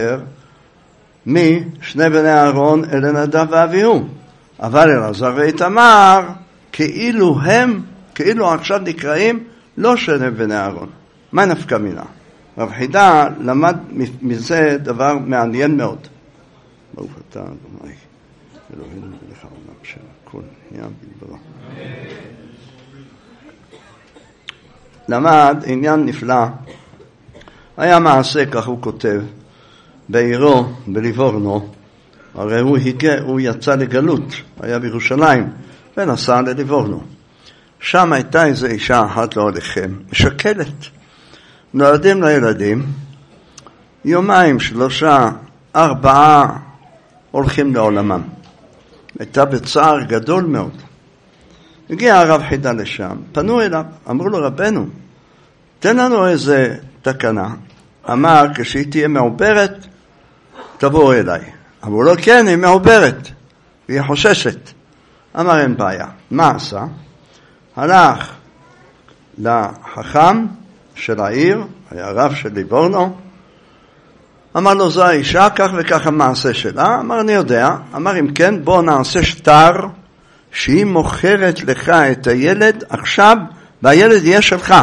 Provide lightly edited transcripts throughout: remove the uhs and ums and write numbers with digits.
משני בני אהרון אל נדב ואביהו. אבל אלעזר ואיתמר כאילו עכשיו נקראים לא שני בני אהרון. מה נפקא מינה? רב חידה למד מזה דבר מעניין מאוד. ברוך אתה אדוני אלוהינו מלך העולם שהכל נהיה בדברו. למד עניין נפלא. היה מעשה, כך הוא כותב, בעירו, בליבורנו. הרי הוא יצא לגלות, היה בירושלים, ונסע לליבורנו. שם הייתה איזו אישה אחת לא עליכם, משקלת. נולדים לילדים, יומיים, 3, 4 הולכים לעולמם. הייתה בצער גדול מאוד. הגיע הרב חידה לשם, פנו אליו, אמרו לו, רבנו, תן לנו איזה תקנה. אמר, כשהיא תהיה מעוברת, תבוא אליי. אמרו לו, כן, היא מעוברת, והיא חוששת. אמר, אין בעיה. מה עשה? הלך לחכם של העיר, היה רב של ליבורנו, אמר לו, זו האישה, כך וכך המעשה שלה. אמר, אני יודע. אמר, אם כן, בוא נעשה שטר, שהיא מוכרת לך את הילד עכשיו, והילד יהיה שלך.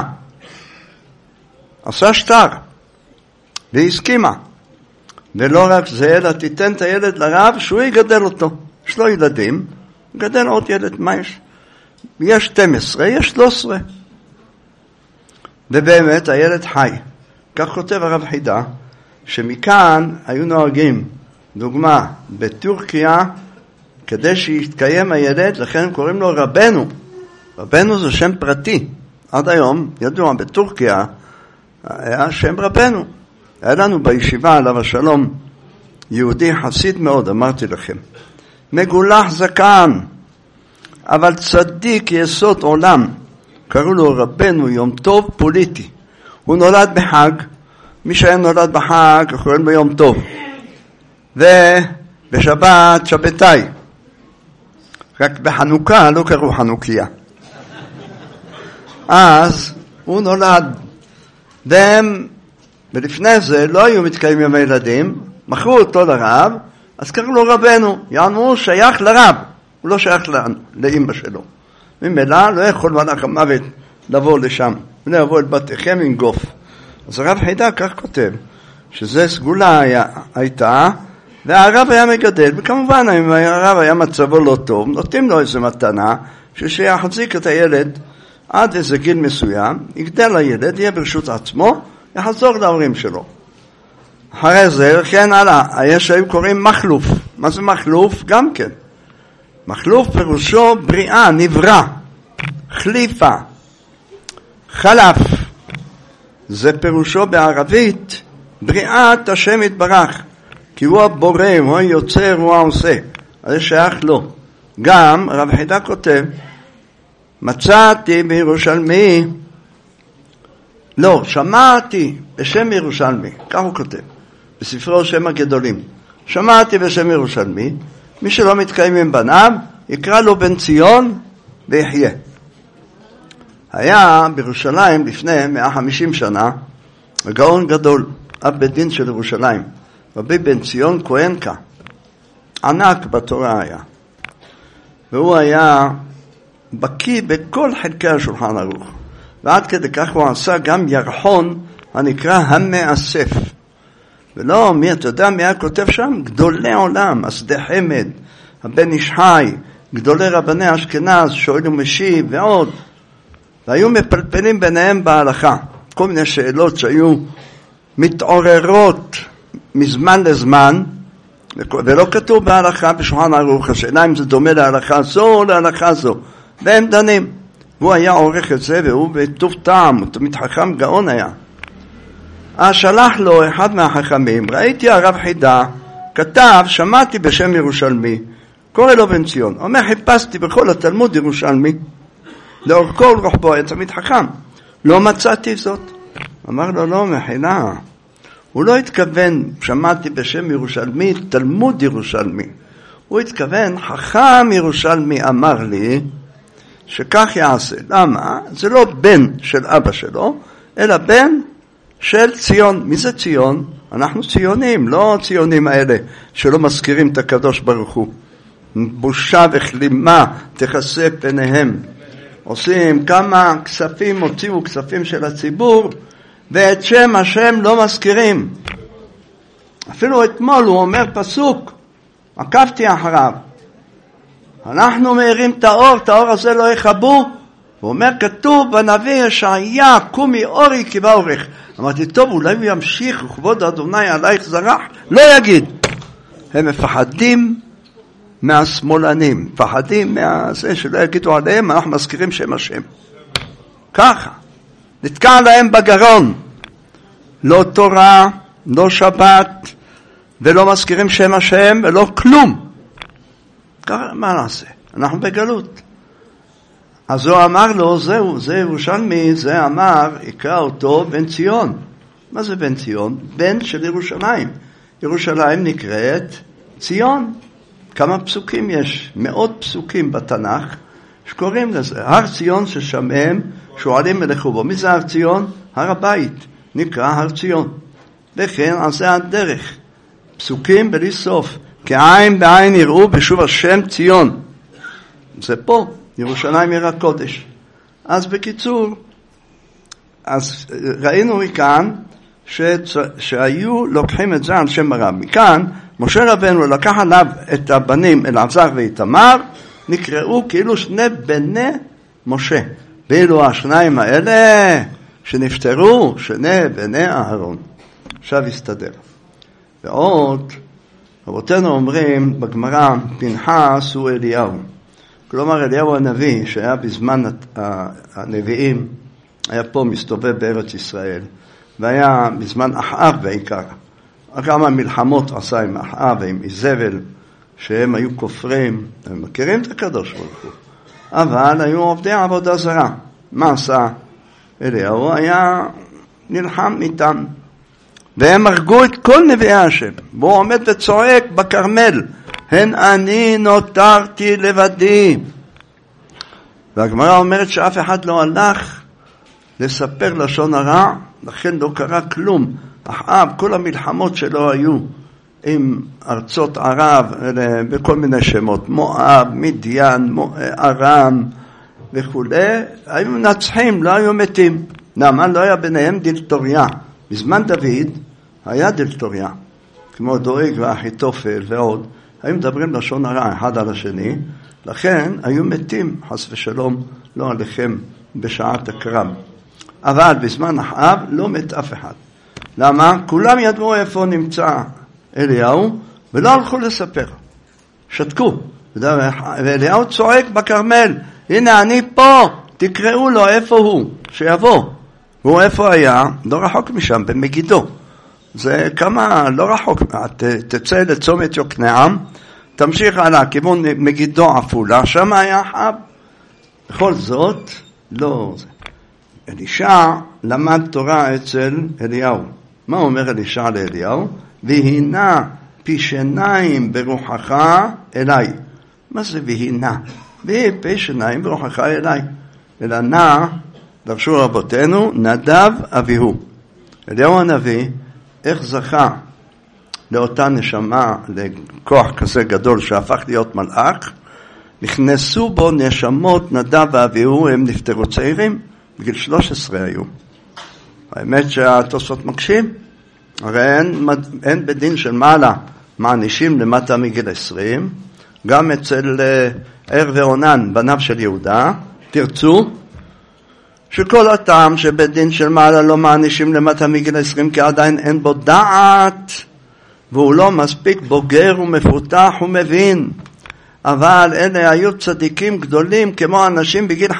עשה שטר, והיא הסכימה. ולא רק זה, אלא תיתן את הילד לרב, שהוא יגדל אותו. יש לו ילדים, גדל עוד ילד, מה יש? יש 12, יש 13. ובאמת, הילד חי. כך כותב הרב חידה, שמכאן היו נוהגים, דוגמה, בטורקיה, כדי שיתקיים הילד, לכן הם קוראים לו רבנו. רבנו זה שם פרטי. עד היום, ידוע, בטורקיה, היה שם רבנו. היה לנו בישיבה עליו השלום, יהודי חסיד מאוד, אמרתי לכם. מגולח זקן, אבל צדיק יסוד עולם. קראו לו רבנו יום טוב פוליטי. הוא נולד בחג, מי שהיה נולד בחג, קוראים לו יום טוב. ובשבת שבתאי. רק בחנוכה לא קראו חנוכיה. אז הוא נולד. ולפני זה לא היו מתקיימים עם הילדים, מכרו אותו לרב, אז קראו לו רבנו. יענו הוא שייך לרב, הוא לא שייך לאמא שלו. ממילא לא יכול מלאך המוות לבוא לשם, ולבוא אל בתיכם עם גוף. אז הרב חידה כך כותב, שזה סגולה הייתה, והרב היה מגדל, וכמובן אם הרב היה מצבו לא טוב, נותנים לו איזו מתנה, שיחזיק את הילד עד איזה גיל מסוים, יגדל הילד, יהיה ברשות עצמו, יחזור להורים שלו. אחרי זה, כן הלאה, יש שהיו קוראים מחלוף. מה זה מחלוף? גם כן. מחלוף פירושו בריאה, נברא, חליפה, חלף. זה פירושו בערבית, בריאת השם יתברך. כי הוא הבורא, הוא היוצר, הוא העושה. אז זה שייך לו. גם רב חידה כותב, מצאתי בירושלמי, לא, שמעתי בשם ירושלמי, כך הוא כותב, בספרו שם הגדולים. שמעתי בשם ירושלמי, מי שלא מתקיים עם בניו, יקרא לו בן ציון ויחיה. היה בירושלים לפני 150 שנה, גאון גדול, אב בית דין של ירושלים, רבי בן ציון כהנקה, ענק בתורה היה. והוא היה בקיא בכל חלקי השולחן ערוך. ועד כדי כך הוא עשה גם ירחון הנקרא המאסף. ולא, אתה יודע מי היה כותב שם? גדולי עולם, השדה חמד, הבן איש חי, גדולי רבני אשכנז, שואל ומשיב ועוד. והיו מפלפלים ביניהם בהלכה. כל מיני שאלות שהיו מתעוררות מזמן לזמן, ולא כתוב בהלכה בשולחן ערוך. השאלה אם זה דומה להלכה זו או להלכה זו. והם דנים. הוא היה עורך את זה, והוא בטוב טעם, הוא תמיד חכם גאון היה. שלח לו אחד מהחכמים, ראיתי הרב חידה, כתב, שמעתי בשם ירושלמי, קורא לו בן ציון. אומר, חיפשתי בכל התלמוד ירושלמי, לאור כל רוחבו, היה תמיד חכם. לא מצאתי זאת. אמר לו, לא, מחילה. הוא לא התכוון, שמעתי בשם ירושלמי, תלמוד ירושלמי. הוא התכוון, חכם ירושלמי אמר לי, שכך יעשה. למה? זה לא בן של אבא שלו, אלא בן של ציון. מי זה ציון? אנחנו ציונים, לא ציונים האלה שלא מזכירים את הקדוש ברוך הוא. בושה וכלימה תכסה פניהם. עושים כמה כספים, הוציאו כספים של הציבור, ואת שם השם לא מזכירים. אפילו אתמול הוא אומר פסוק, עקבתי אחריו, אנחנו מאירים את האור הזה לא יכבו. הוא אומר, כתוב בנביא ישעיה, קומי אורי כי באורך. אמרתי, טוב, אולי הוא ימשיך, וכבוד אדוני עלייך זרח, לא יגיד. הם מפחדים מהשמאלנים, מפחדים מהזה שלא יגידו עליהם, אנחנו מזכירים שם השם. ככה, נתקע להם בגרון. לא תורה, לא שבת, ולא מזכירים שם השם, ולא כלום. ככה, מה נעשה? אנחנו בגלות. אז הוא אמר לו, זה ירושלמי, זה אמר, יקרא אותו בן ציון. מה זה בן ציון? בן של ירושלים. ירושלים נקראת ציון. כמה פסוקים יש? 100 פסוקים בתנ"ך שקוראים לזה. הר ציון ששמעם שועלים מלכו בו. מי זה הר ציון? הר הבית. נקרא הר ציון. וכן, אז זה הדרך. פסוקים בלי סוף. כעין בעין יראו בשוב השם ציון. זה פה. ירושלים עיר הקודש. אז בקיצור, אז ראינו מכאן שהיו לוקחים את זה על שם הרב. מכאן, משה רבנו לקח עליו את הבנים אלעזר ואיתמר, נקראו כאילו שני בני משה. ואילו השניים האלה שנפטרו, שני בני אהרון. עכשיו הסתדר. ועוד, רבותינו אומרים בגמרא, פנחס הוא אליהו. כלומר, אליהו הנביא, שהיה בזמן הנביאים, היה פה מסתובב בארץ ישראל, והיה בזמן אחאב בעיקר. כמה מלחמות עשה עם אחאב ועם איזבל, שהם היו כופרים, הם מכירים את הקדוש ברוך הוא, אבל היו עובדי עבודה זרה. מה עשה? אליהו היה נלחם איתם, והם הרגו את כל נביאי השם, והוא עומד וצועק בכרמל, הן אני נותרתי לבדי. והגמרא אומרת שאף אחד לא הלך לספר לשון הרע, לכן לא קרה כלום. אחאב, כל המלחמות שלו היו עם ארצות ערב, בכל מיני שמות, מואב, מדיין, ארם וכו', היו מנצחים, לא היו מתים. למה? לא היה ביניהם דילטוריה. בזמן דוד היה דילטוריה, כמו דואג ואחיתופל ועוד. היו מדברים לשון הרע אחד על השני, לכן היו מתים, חס ושלום, לא עליכם בשעת הקרב. אבל בזמן אחאב לא מת אף אחד. למה? כולם ידעו איפה נמצא אליהו, ולא הלכו לספר. שתקו. ואליהו צועק בכרמל, הנה אני פה, תקראו לו איפה הוא, שיבוא. והוא איפה היה? לא רחוק משם, במגידו. זה כמה, לא רחוק, תצא לצומת יוקנעם, תמשיך הלאה, כיוון מגידו עפולה, שם היה אחאב. בכל זאת, לא זה. אלישע למד תורה אצל אליהו. מה אומר אלישע לאליהו? והינה פי שיניים ברוחך אליי. מה זה והינה? פי שיניים ברוחך אליי. אלא נע, דרשו רבותינו, נדב אביהו. אליהו הנביא, איך זכה לאותה נשמה, לכוח כזה גדול שהפך להיות מלאך, נכנסו בו נשמות נדב ואביהו, הם נפטרו צעירים, בגיל 13 היו. האמת שהתוספות מקשים, הרי אין בדין של מעלה מענישים למטה מגיל 20, גם אצל ער ועונן, בניו של יהודה, תרצו, שכל הטעם שבדין של מעלה לא מענישים למטה מגיל 20, כי עדיין אין בו דעת, והוא לא מספיק בוגר ומפותח ומבין. אבל אלה היו צדיקים גדולים כמו אנשים בגיל 50-60,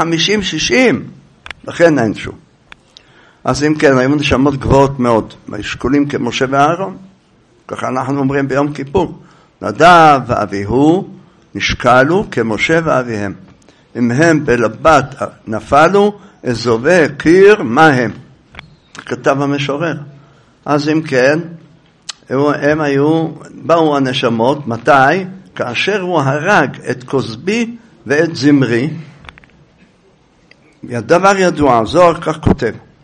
לכן אין שום. אז אם כן, היו נשמות גבוהות מאוד, משקולים כמשה ואהרון, ככה אנחנו אומרים ביום כיפור, נדב ואביהו נשקלו כמשה ואביהם. אם הם בלבת נפלו, אזובי קיר מה הם? כתב המשורר. אז אם כן, הם באו הנשמות, מתי? כאשר הוא הרג את כוסבי ואת זמרי, דבר ידוע, זוהר כך כותב,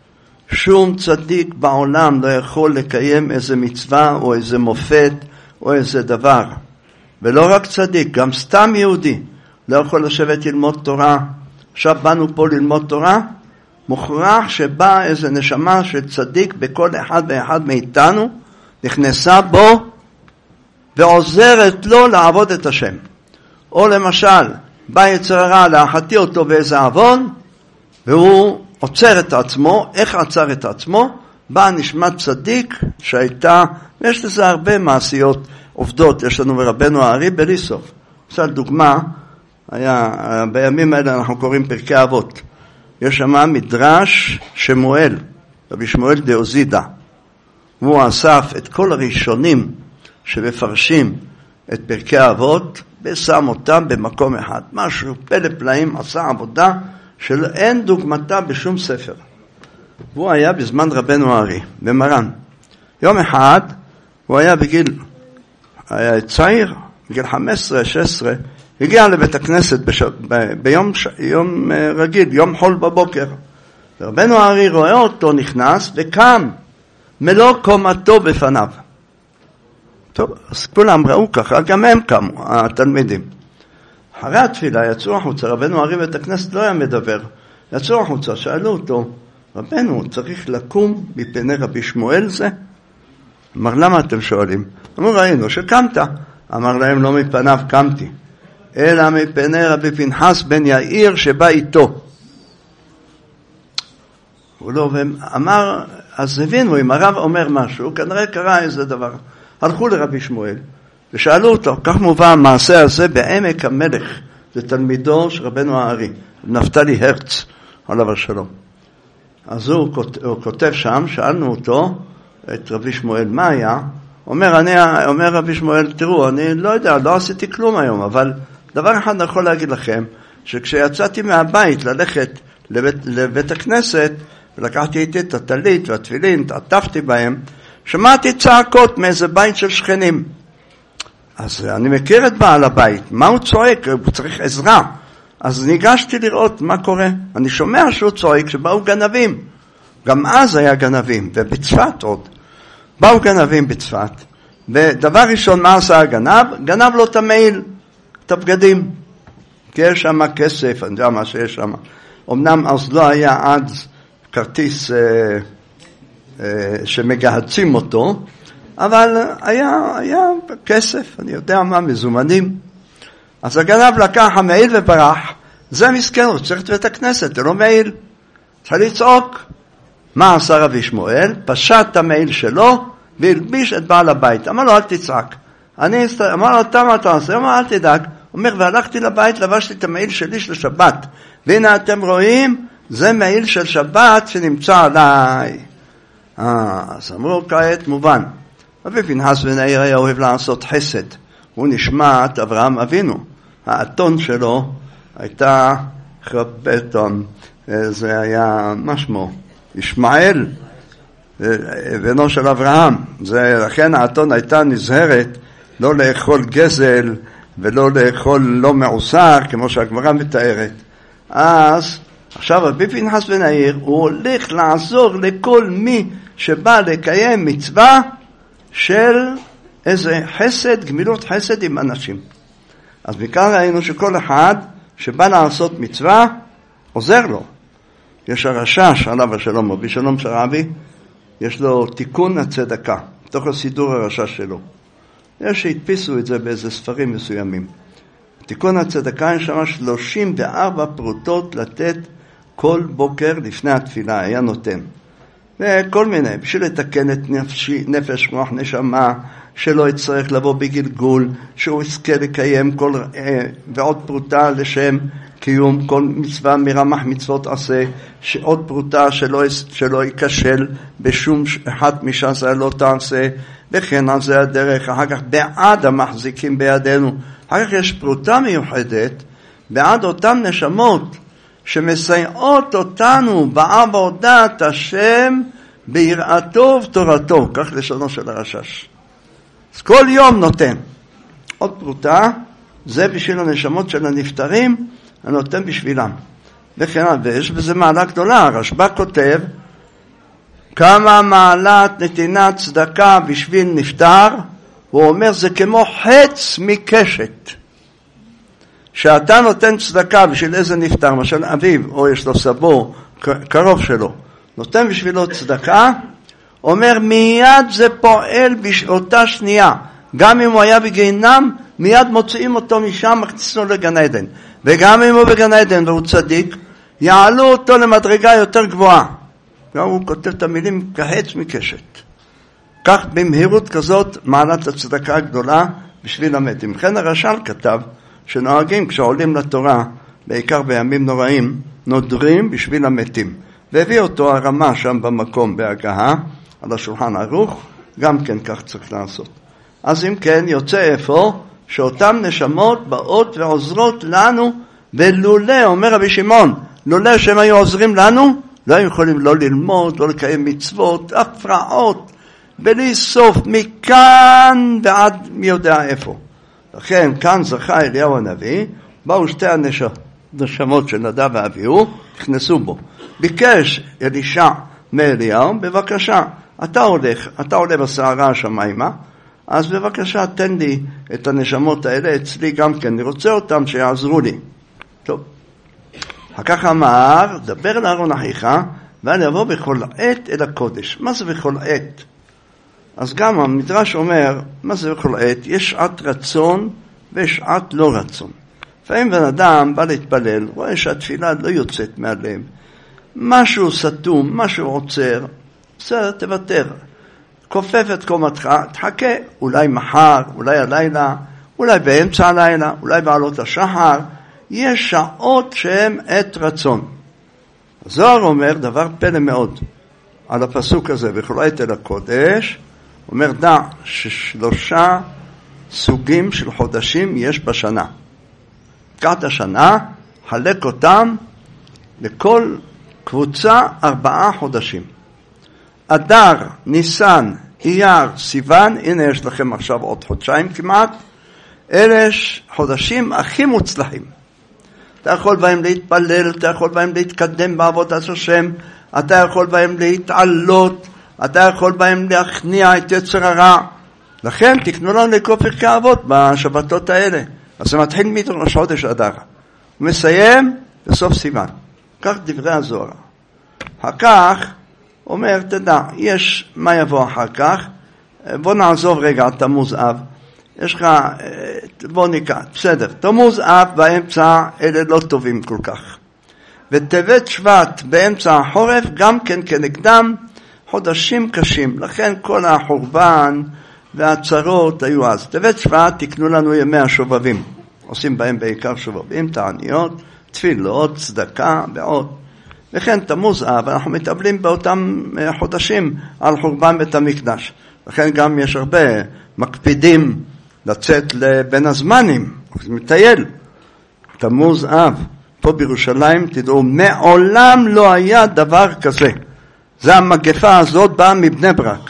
שום צדיק בעולם לא יכול לקיים איזה מצווה או איזה מופת או איזה דבר. ולא רק צדיק, גם סתם יהודי לא יכול לשבת ללמוד תורה. עכשיו באנו פה ללמוד תורה, מוכרח שבא איזה נשמה של צדיק בכל אחד ואחד מאיתנו, נכנסה בו ועוזרת לו לעבוד את השם. או למשל, בא יצר הרע להחטיא אותו באיזה עוון, והוא עוצר את עצמו. איך עצר את עצמו? בא נשמת צדיק שהייתה, ויש לזה הרבה מעשיות עובדות, יש לנו ברבנו הארי בליסוב. למשל דוגמה, בימים האלה אנחנו קוראים פרקי אבות. יש שם מדרש שמואל, רבי שמואל דאוזידה. הוא אסף את כל הראשונים שמפרשים את פרקי האבות, ושם אותם במקום אחד. משהו פלא פלאים, עשה עבודה שאין דוגמתה בשום ספר. הוא היה בזמן רבנו הארי, במרן. יום אחד, הוא היה היה צעיר, בגיל 15-16, הגיע לבית הכנסת ביום רגיל, יום חול בבוקר. רבנו הארי רואה אותו נכנס וקם מלוא קומתו בפניו. טוב, אז כולם ראו ככה, גם הם קמו, התלמידים. אחרי התפילה יצאו החוצה, רבנו הארי בית הכנסת לא היה מדבר. יצאו החוצה, שאלו אותו, רבנו, צריך לקום מפני רבי שמואל זה? אמר, למה אתם שואלים? אמרו, ראינו שקמת. אמר להם, לא מפניו קמתי, אלא מפני רבי פנחס בן יאיר שבא איתו. הוא לא, ואמר, אז הבינו, אם הרב אומר משהו, כנראה קרה איזה דבר. הלכו לרבי שמואל ושאלו אותו, כך מובא המעשה הזה בעמק המלך, זה תלמידו של רבנו הארי, נפתלי הרץ, עליו השלום. אז הוא כותב שם, שאלנו אותו, את רבי שמואל, מה היה? אומר רבי שמואל, תראו, אני לא יודע, לא עשיתי כלום היום, אבל דבר אחד אני יכול להגיד לכם, שכשיצאתי מהבית ללכת לבית הכנסת, ולקחתי איתי את הטלית והתפילין, עטפתי בהם, שמעתי צעקות מאיזה בית של שכנים. אז אני מכיר את בעל הבית, מה הוא צועק? הוא צריך עזרה. אז ניגשתי לראות מה קורה. אני שומע שהוא צועק שבאו גנבים. גם אז היה גנבים, ובצפת עוד. באו גנבים בצפת, ודבר ראשון מה עשה הגנב? גנב לו את המעיל, את הבגדים. כי יש שם כסף, אני יודע מה שיש שם. אמנם אז לא היה עד כרטיס שמגהצים אותו, אבל היה כסף, אני יודע מה, מזומנים. אז הגנב לקח המעיל וברח. זה מסכן, הוא צריך את בית הכנסת, זה לא מעיל. צריך לצעוק. מה עשה רבי שמואל? פשט את המעיל שלו והלביש את בעל הבית. אמר לו, אל תצעק. אמר לו, מה אתה עושה? אמר, אל תדאג. אומר, והלכתי לבית, לבשתי את המעיל שלי של שבת. והנה אתם רואים, זה מעיל של שבת שנמצא עליי. אז אמרו, כעת מובן. רבי פנחס בן יאיר היה אוהב לעשות חסד. הוא נשמעת אברהם אבינו. האתון שלו הייתה חרבטון. זה היה משמו. ישמעאל, בנו של אברהם. לכן האתון הייתה נזהרת לא לאכול גזל ולא לאכול לא מעוסר, כמו שהגמרא מתארת. אז עכשיו רבי פנחס בן יאיר הוא הולך לעזור לכל מי שבא לקיים מצווה של איזה חסד, גמילות חסד עם אנשים. אז מכאן ראינו שכל אחד שבא לעשות מצווה עוזר לו. יש הרשש עליו השלום, רבי שלום שרעבי, יש לו תיקון הצדקה, תוך הסידור הרשש שלו. יש שהדפיסו את זה באיזה ספרים מסוימים. תיקון הצדקה יש שם 34 פרוטות לתת כל בוקר לפני התפילה, היה נותן. וכל מיני, בשביל לתקן את נפש, מוח, נשמה, שלא יצטרך לבוא בגלגול, שהוא יזכה לקיים ועוד פרוטה לשם קיום כל מצווה מרמח מצוות עשה, שעוד פרוטה שלא ייכשל בשום אחת משעשה לא תעשה, וכן על זה הדרך. אחר כך בעד המחזיקים בידינו, אחר כך יש פרוטה מיוחדת בעד אותם נשמות שמסייעות אותנו בעבודת השם ביראתו ובתורתו, כך לשונו של הרשש. אז כל יום נותן עוד פרוטה, זה בשביל הנשמות של הנפטרים, אני נותן בשבילם. וכן, ויש בזה מעלה גדולה. הרשב"א כותב כמה מעלת נתינת צדקה בשביל נפטר, הוא אומר זה כמו חץ מקשת. שאתה נותן צדקה בשביל איזה נפטר, למשל אביו, או יש לו סבו, קרוב שלו, נותן בשבילו צדקה, אומר מיד זה פועל באותה שנייה, גם אם הוא היה בגיהנם, מיד מוציאים אותו משם, מכניסים אותו לגן עדן, וגם אם הוא בגן עדן והוא צדיק, יעלו אותו למדרגה יותר גבוהה. גם הוא כותב את המילים כחץ מקשת. כך במהירות כזאת מעלת הצדקה הגדולה בשביל המתים. לכן הרש"ל כתב שנוהגים כשעולים לתורה, בעיקר בימים נוראים, נודרים בשביל המתים. והביא אותו הרמה שם במקום בהגהה, על השולחן ערוך, גם כן כך צריך לעשות. אז אם כן יוצא איפה שאותן נשמות באות ועוזרות לנו, ולולא, אומר רבי שמעון, לולא שהם היו עוזרים לנו, לא היו יכולים לא ללמוד, לא לקיים מצוות, הפרעות, בלי סוף, מכאן ועד מי יודע איפה. לכן כאן זכה אליהו הנביא, באו שתי הנשמות של נדב ואביהו, נכנסו בו. ביקש אלישע מאליהו, בבקשה, אתה עולה בסערה השמיימה, אז בבקשה תן לי את הנשמות האלה אצלי גם כן, אני רוצה אותם שיעזרו לי. טוב. כך אמר, דבר אל אהרון אחיך, ואל יבוא בכל עת אל הקודש. מה זה בכל עת? אז גם המדרש אומר, מה זה בכל עת? יש שעת רצון ויש שעת לא רצון. לפעמים בן אדם בא להתפלל, רואה שהתפילה לא יוצאת מהלב, משהו סתום, משהו עוצר, בסדר, תוותר. כופף את קומתך, תחכה, אולי מחר, אולי הלילה, אולי באמצע הלילה, אולי בעלות השחר, יש שעות שהן עת רצון. הזוהר אומר דבר פלא מאוד על הפסוק הזה, בכל עת אל הקודש, אומר דע ששלושה סוגים של חודשים יש בשנה. קחת השנה, חלק אותם לכל קבוצה 4 חודשים. אדר, ניסן, אייר, סיוון, הנה יש לכם עכשיו עוד חודשיים כמעט, אלה חודשים הכי מוצלחים. אתה יכול בהם להתפלל, אתה יכול בהם להתקדם בעבודת השם, אתה יכול בהם להתעלות, אתה יכול בהם להכניע את יצר הרע. לכן תקנו לנו לקרוא פרקי אבות בשבתות האלה. אז זה מתחיל מראש חודש אדר. הוא מסיים בסוף סיוון. כך דברי הזוהר. אחר כך אומר, תדע, יש מה יבוא אחר כך, בוא נעזוב רגע תמוז אב. יש לך, בוא ניקח, בסדר, תמוז אב באמצע אלה לא טובים כל כך. וטבת שבט באמצע החורף גם כן כנגדם חודשים קשים. לכן כל החורבן והצרות היו אז. טבת שבט תקנו לנו ימי השובבים. עושים בהם בעיקר שובבים, תעניות, תפילות, צדקה ועוד. וכן תמוז אב, אנחנו מטפלים באותם חודשים על חורבן בית המקדש. לכן גם יש הרבה מקפידים לצאת לבין הזמנים, מטייל. תמוז אב, פה בירושלים, תדעו, מעולם לא היה דבר כזה. זה המגפה הזאת באה מבני ברק.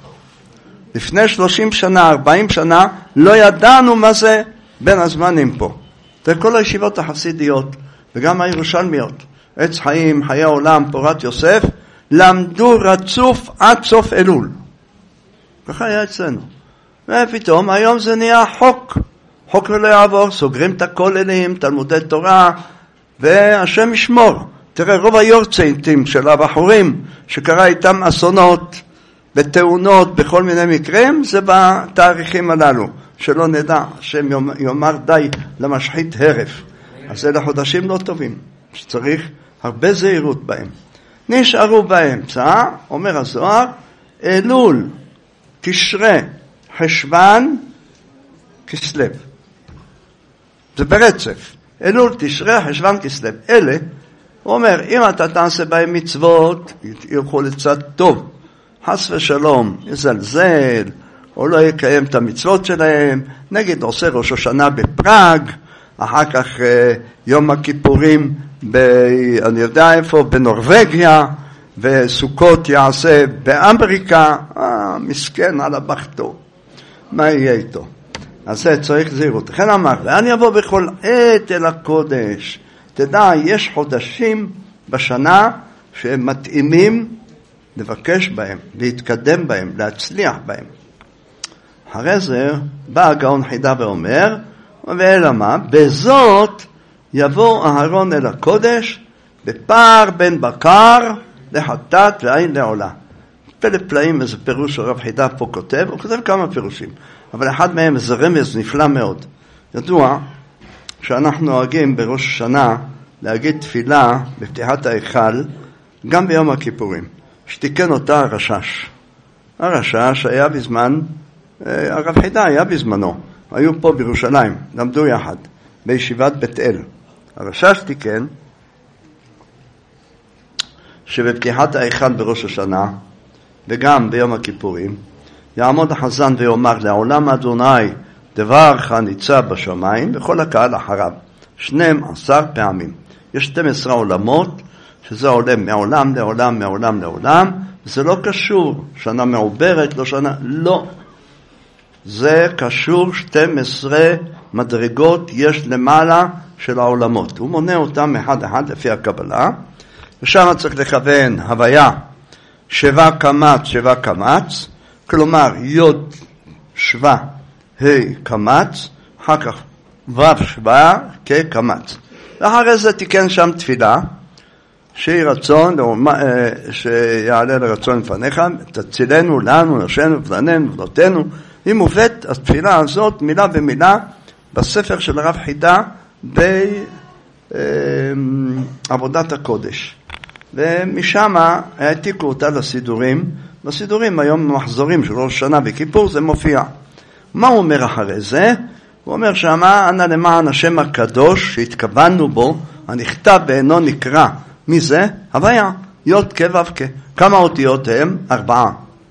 לפני 30 שנה, 40 שנה, לא ידענו מה זה בין הזמנים פה. זה כל הישיבות החסידיות, וגם הירושלמיות. עץ חיים, חיי העולם, פורת יוסף, למדו רצוף עד סוף אלול. ככה היה אצלנו. ופתאום היום זה נהיה חוק. חוק לא יעבור, סוגרים את הכוללים, תלמודי תורה, והשם ישמור. תראה, רוב היורצייטים של הבחורים, שקרה איתם אסונות, בתאונות, בכל מיני מקרים, זה בתאריכים הללו. שלא נדע, השם יאמר די למשחית הרף. אז אלה חודשים לא טובים, שצריך הרבה זהירות בהם. נשארו באמצע, אומר הזוהר, אלול, תשרה, חשבן, כסלו. זה ברצף. אלול, תשרה, חשבן, כסלו. אלה, הוא אומר, אם אתה תעשה בהם מצוות, ילכו לצד טוב. חס ושלום, יזלזל, או לא יקיים את המצוות שלהם. נגיד, עושה ראש השנה בפראג, אחר כך יום הכיפורים, אני יודע איפה, בנורווגיה, וסוכות יעשה באמריקה, מסכן על הבחתו. מה יהיה איתו? אז זה צריך זהירות. לכן אמר, ואני אבוא בכל עת אל הקודש. תדע, יש חודשים בשנה שהם מתאימים לבקש בהם, להתקדם בהם, להצליח בהם. אחרי זה בא הגאון חידה ואומר, ואלא מה? בזאת יבוא אהרון אל הקודש, בפער בין בקר לחטאת ועין לעולה. פלא פלאים, איזה פירוש הרב חידה פה כותב, הוא כותב כמה פירושים, אבל אחד מהם זה רמז נפלא מאוד. ידוע שאנחנו נוהגים בראש השנה להגיד תפילה בפתיחת ההיכל, גם ביום הכיפורים. שתיקן אותה הרשש. הרשש היה בזמן, הרב חידה היה בזמנו, היו פה בירושלים, למדו יחד, בישיבת בית אל. הרשש תיקן, שבפתיחת ההיכל בראש השנה, וגם ביום הכיפורים, יעמוד החזן ויאמר לעולם אדוני דברך ניצב בשמיים, וכל הקהל אחריו, 12 פעמים. יש 12 עולמות, שזה עולה מעולם לעולם, מעולם לעולם, זה לא קשור, שנה מעוברת, לא שנה, לא. זה קשור 12 מדרגות יש למעלה של העולמות. הוא מונה אותם אחד אחד לפי הקבלה, ושם צריך לכוון הוויה 7 קמץ, 7 קמץ, כלומר יוד 7 ה' קמץ, אחר כך ו' 7 כקמץ. ואחרי זה תיקן שם תפילה, שהיא רצון, שיעלה לרצון לפניך, תצילנו לנו, נשנו, פלננו, ולותנו. היא מובאת התפילה הזאת מילה במילה בספר של הרב חידה בעבודת הקודש. ומשם העתיקו אותה לסידורים. בסידורים היום מחזורים של ראש שנה וכיפור זה מופיע. מה הוא אומר אחרי זה? הוא אומר שמה אנא למען השם הקדוש שהתכוונו בו, הנכתב ואינו נקרא. מי זה? הוויה, יוד כ' ו' כ'. כמה אותיות הם? 4.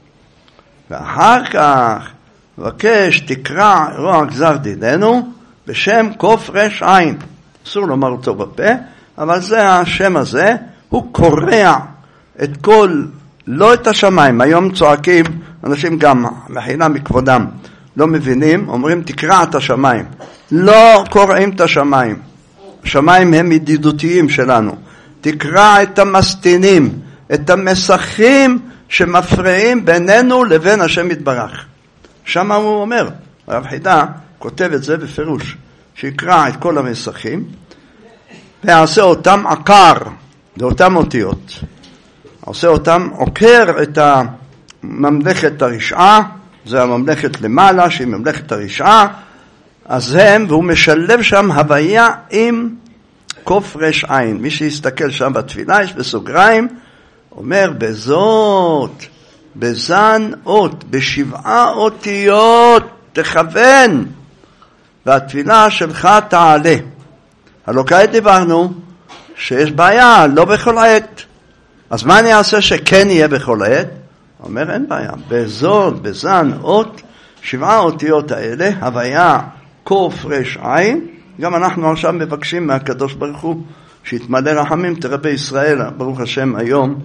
ואחר כך מבקש תקרא רוע גזר דיננו בשם קוף רש עין. אסור לומר אותו בפה, אבל זה השם הזה, הוא קורע את כל, לא את השמיים. היום צועקים, אנשים גם מחילה מכבודם, לא מבינים, אומרים תקרא את השמיים. לא קוראים את השמיים. השמיים הם ידידותיים שלנו. תקרא את המסתינים, את המסכים שמפריעים בינינו לבין השם יתברך. שם הוא אומר, הרב חידה כותב את זה בפירוש, שיקרא את כל המסכים, ועשה אותם עקר, לאותם אותיות. עושה אותם עוקר את הממלכת הרשעה, זה הממלכת למעלה, שהיא ממלכת הרשעה, אז הם, והוא משלב שם הוויה עם קוף רש עין. מי שיסתכל שם בתפילה, יש בסוגריים, אומר בזאת, בזן אות, ב7 אותיות, תכוון, והתפילה שלך תעלה. הלא כעת דיברנו שיש בעיה, לא בכל עת. אז מה אני אעשה שכן יהיה בכל עת? אומר אין בעיה, בזאת, בזן אות, 7 אותיות האלה, הוויה קוף רש עין. גם אנחנו עכשיו מבקשים מהקדוש ברוך הוא שיתמלא רחמים. תראה בישראל, ברוך השם היום,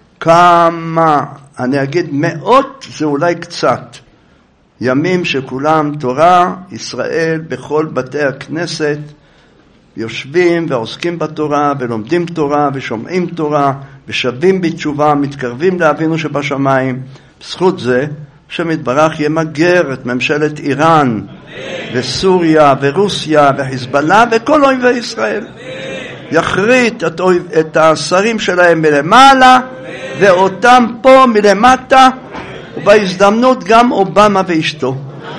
כמה, אני אגיד מאות, זה אולי קצת, ימים שכולם תורה, ישראל בכל בתי הכנסת, יושבים ועוסקים בתורה ולומדים תורה ושומעים תורה ושבים בתשובה, מתקרבים לאבינו שבשמיים. בזכות זה שמתברך ימגר את ממשלת איראן וסוריה ורוסיה וחיזבאללה וכל אויבי ישראל. יחריט את השרים שלהם מלמעלה ואותם פה מלמטה, ובהזדמנות גם אובמה ואשתו.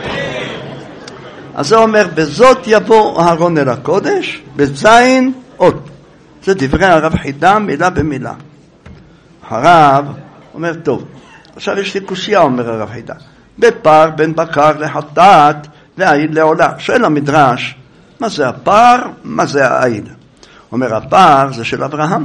אז זה אומר, בזאת יבוא אהרון אל הקודש, בזין אות. זה דברי הרב חידה מילה במילה. הרב אומר, טוב, עכשיו יש לי קושיה, אומר הרב חידה. בפער בין בקר לחטאת והעיל לעולה. שואל המדרש, מה זה הפער, מה זה העיל? אומר, הפער זה של אברהם.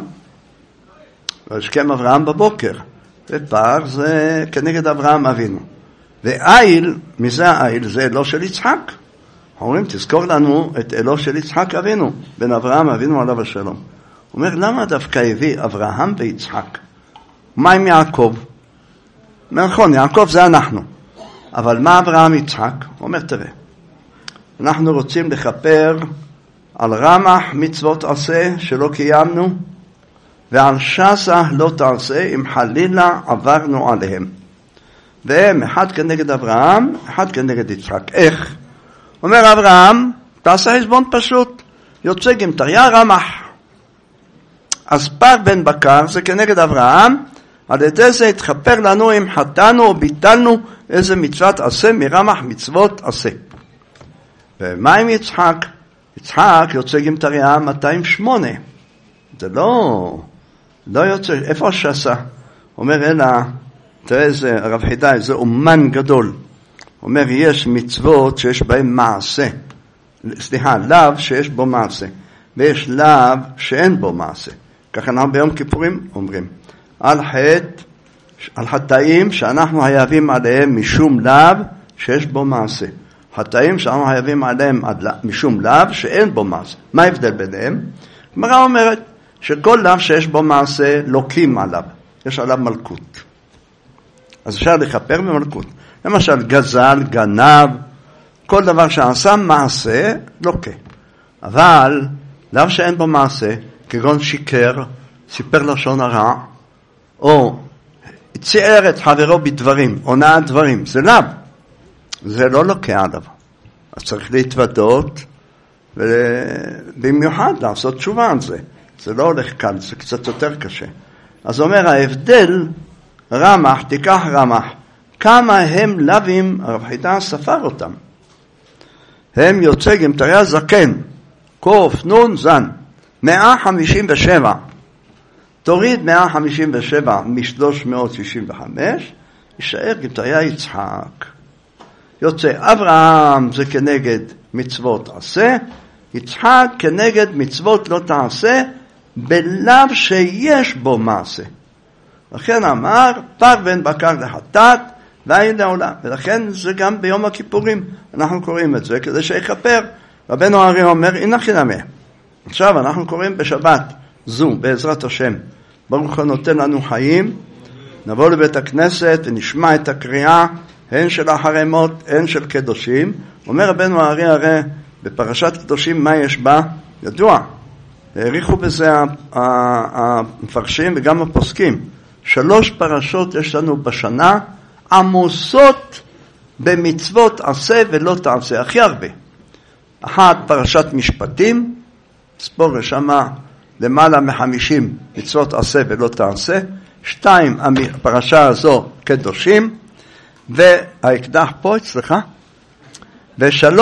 והשכם אברהם בבוקר. ופער זה כנגד אברהם אבינו. ועיל, מי זה העיל? זה אלו של יצחק. אומרים, תזכור לנו את אלו של יצחק אבינו, בין אברהם אבינו עליו השלום. אומר, למה דווקא הביא אברהם ויצחק? מה עם יעקב? נכון, יעקב זה אנחנו. אבל מה אברהם יצחק? אומר, תראה, אנחנו רוצים לכפר על רמח מצוות עשה שלא קיימנו, ועל שסה לא תעשה אם חלילה עברנו עליהם. והם אחד כנגד אברהם, אחד כנגד יצחק. איך? אומר אברהם, תעשה חשבון פשוט, יוצא גמטריה רמח. אז פר בן בקר זה כנגד אברהם, על ידי זה התחפר לנו אם חטאנו או ביטלנו איזה מצוות עשה מרמח מצוות עשה. ומה עם יצחק? יצחק יוצא גמטריה 208. זה לא יוצא, איפה השסה? אומר אלא, תראה איזה הרב חידאי, זה אומן גדול. אומר יש מצוות שיש בהן מעשה. סליחה, לאו שיש בו מעשה. ויש לאו שאין בו מעשה. ככה אנחנו ביום כיפורים אומרים. על חטאים שאנחנו חייבים עליהם משום לאו שיש בו מעשה. חטאים שאנחנו חייבים עליהם משום לאו שאין בו מעשה. מה ההבדל ביניהם? הגמרא אומרת שכל לאו שיש בו מעשה לוקים עליו. יש עליו מלכות. אז אפשר לכפר במלכות. למשל גזל, גנב, כל דבר שעשה מעשה לוקה. אבל לאו שאין בו מעשה, כגון שיקר, סיפר לשון הרע, או צייר את חברו בדברים, עונה דברים, זה לאו. זה לא לוקה עליו. אז צריך להתוודות, ובמיוחד לעשות תשובה על זה. זה לא הולך קל, זה קצת יותר קשה. אז אומר ההבדל, רמח, תיקח רמח, כמה הם לווים, הרב חידא ספר אותם. הם יוצא גמטריה זקן, קוף, נון, זן, 157. תוריד 157 מ-365, יישאר גמטריה יצחק. יוצא אברהם זה כנגד מצוות עשה, יצחק כנגד מצוות לא תעשה, בלאו שיש בו מעשה. לכן אמר, פר בן בקר לחטאת, ואין לעולם. ולכן זה גם ביום הכיפורים. אנחנו קוראים את זה כדי שיכפר. רבנו הרי אומר, הנה חינמה. עכשיו אנחנו קוראים בשבת זו, בעזרת השם. ברוך הנותן לנו חיים. נבוא לבית הכנסת ונשמע את הקריאה, הן של החרמות, הן של קדושים. אומר רבנו הרי בפרשת קדושים מה יש בה? ידוע. העריכו בזה המפרשים וגם הפוסקים. 3 פרשות יש לנו בשנה, עמוסות במצוות עשה ולא תעשה, הכי הרבה. 1 פרשת משפטים, ספור רשמה למעלה מ-50 מצוות עשה ולא תעשה. 2 הפרשה הזו קדושים, והאקדח פה אצלך. ו3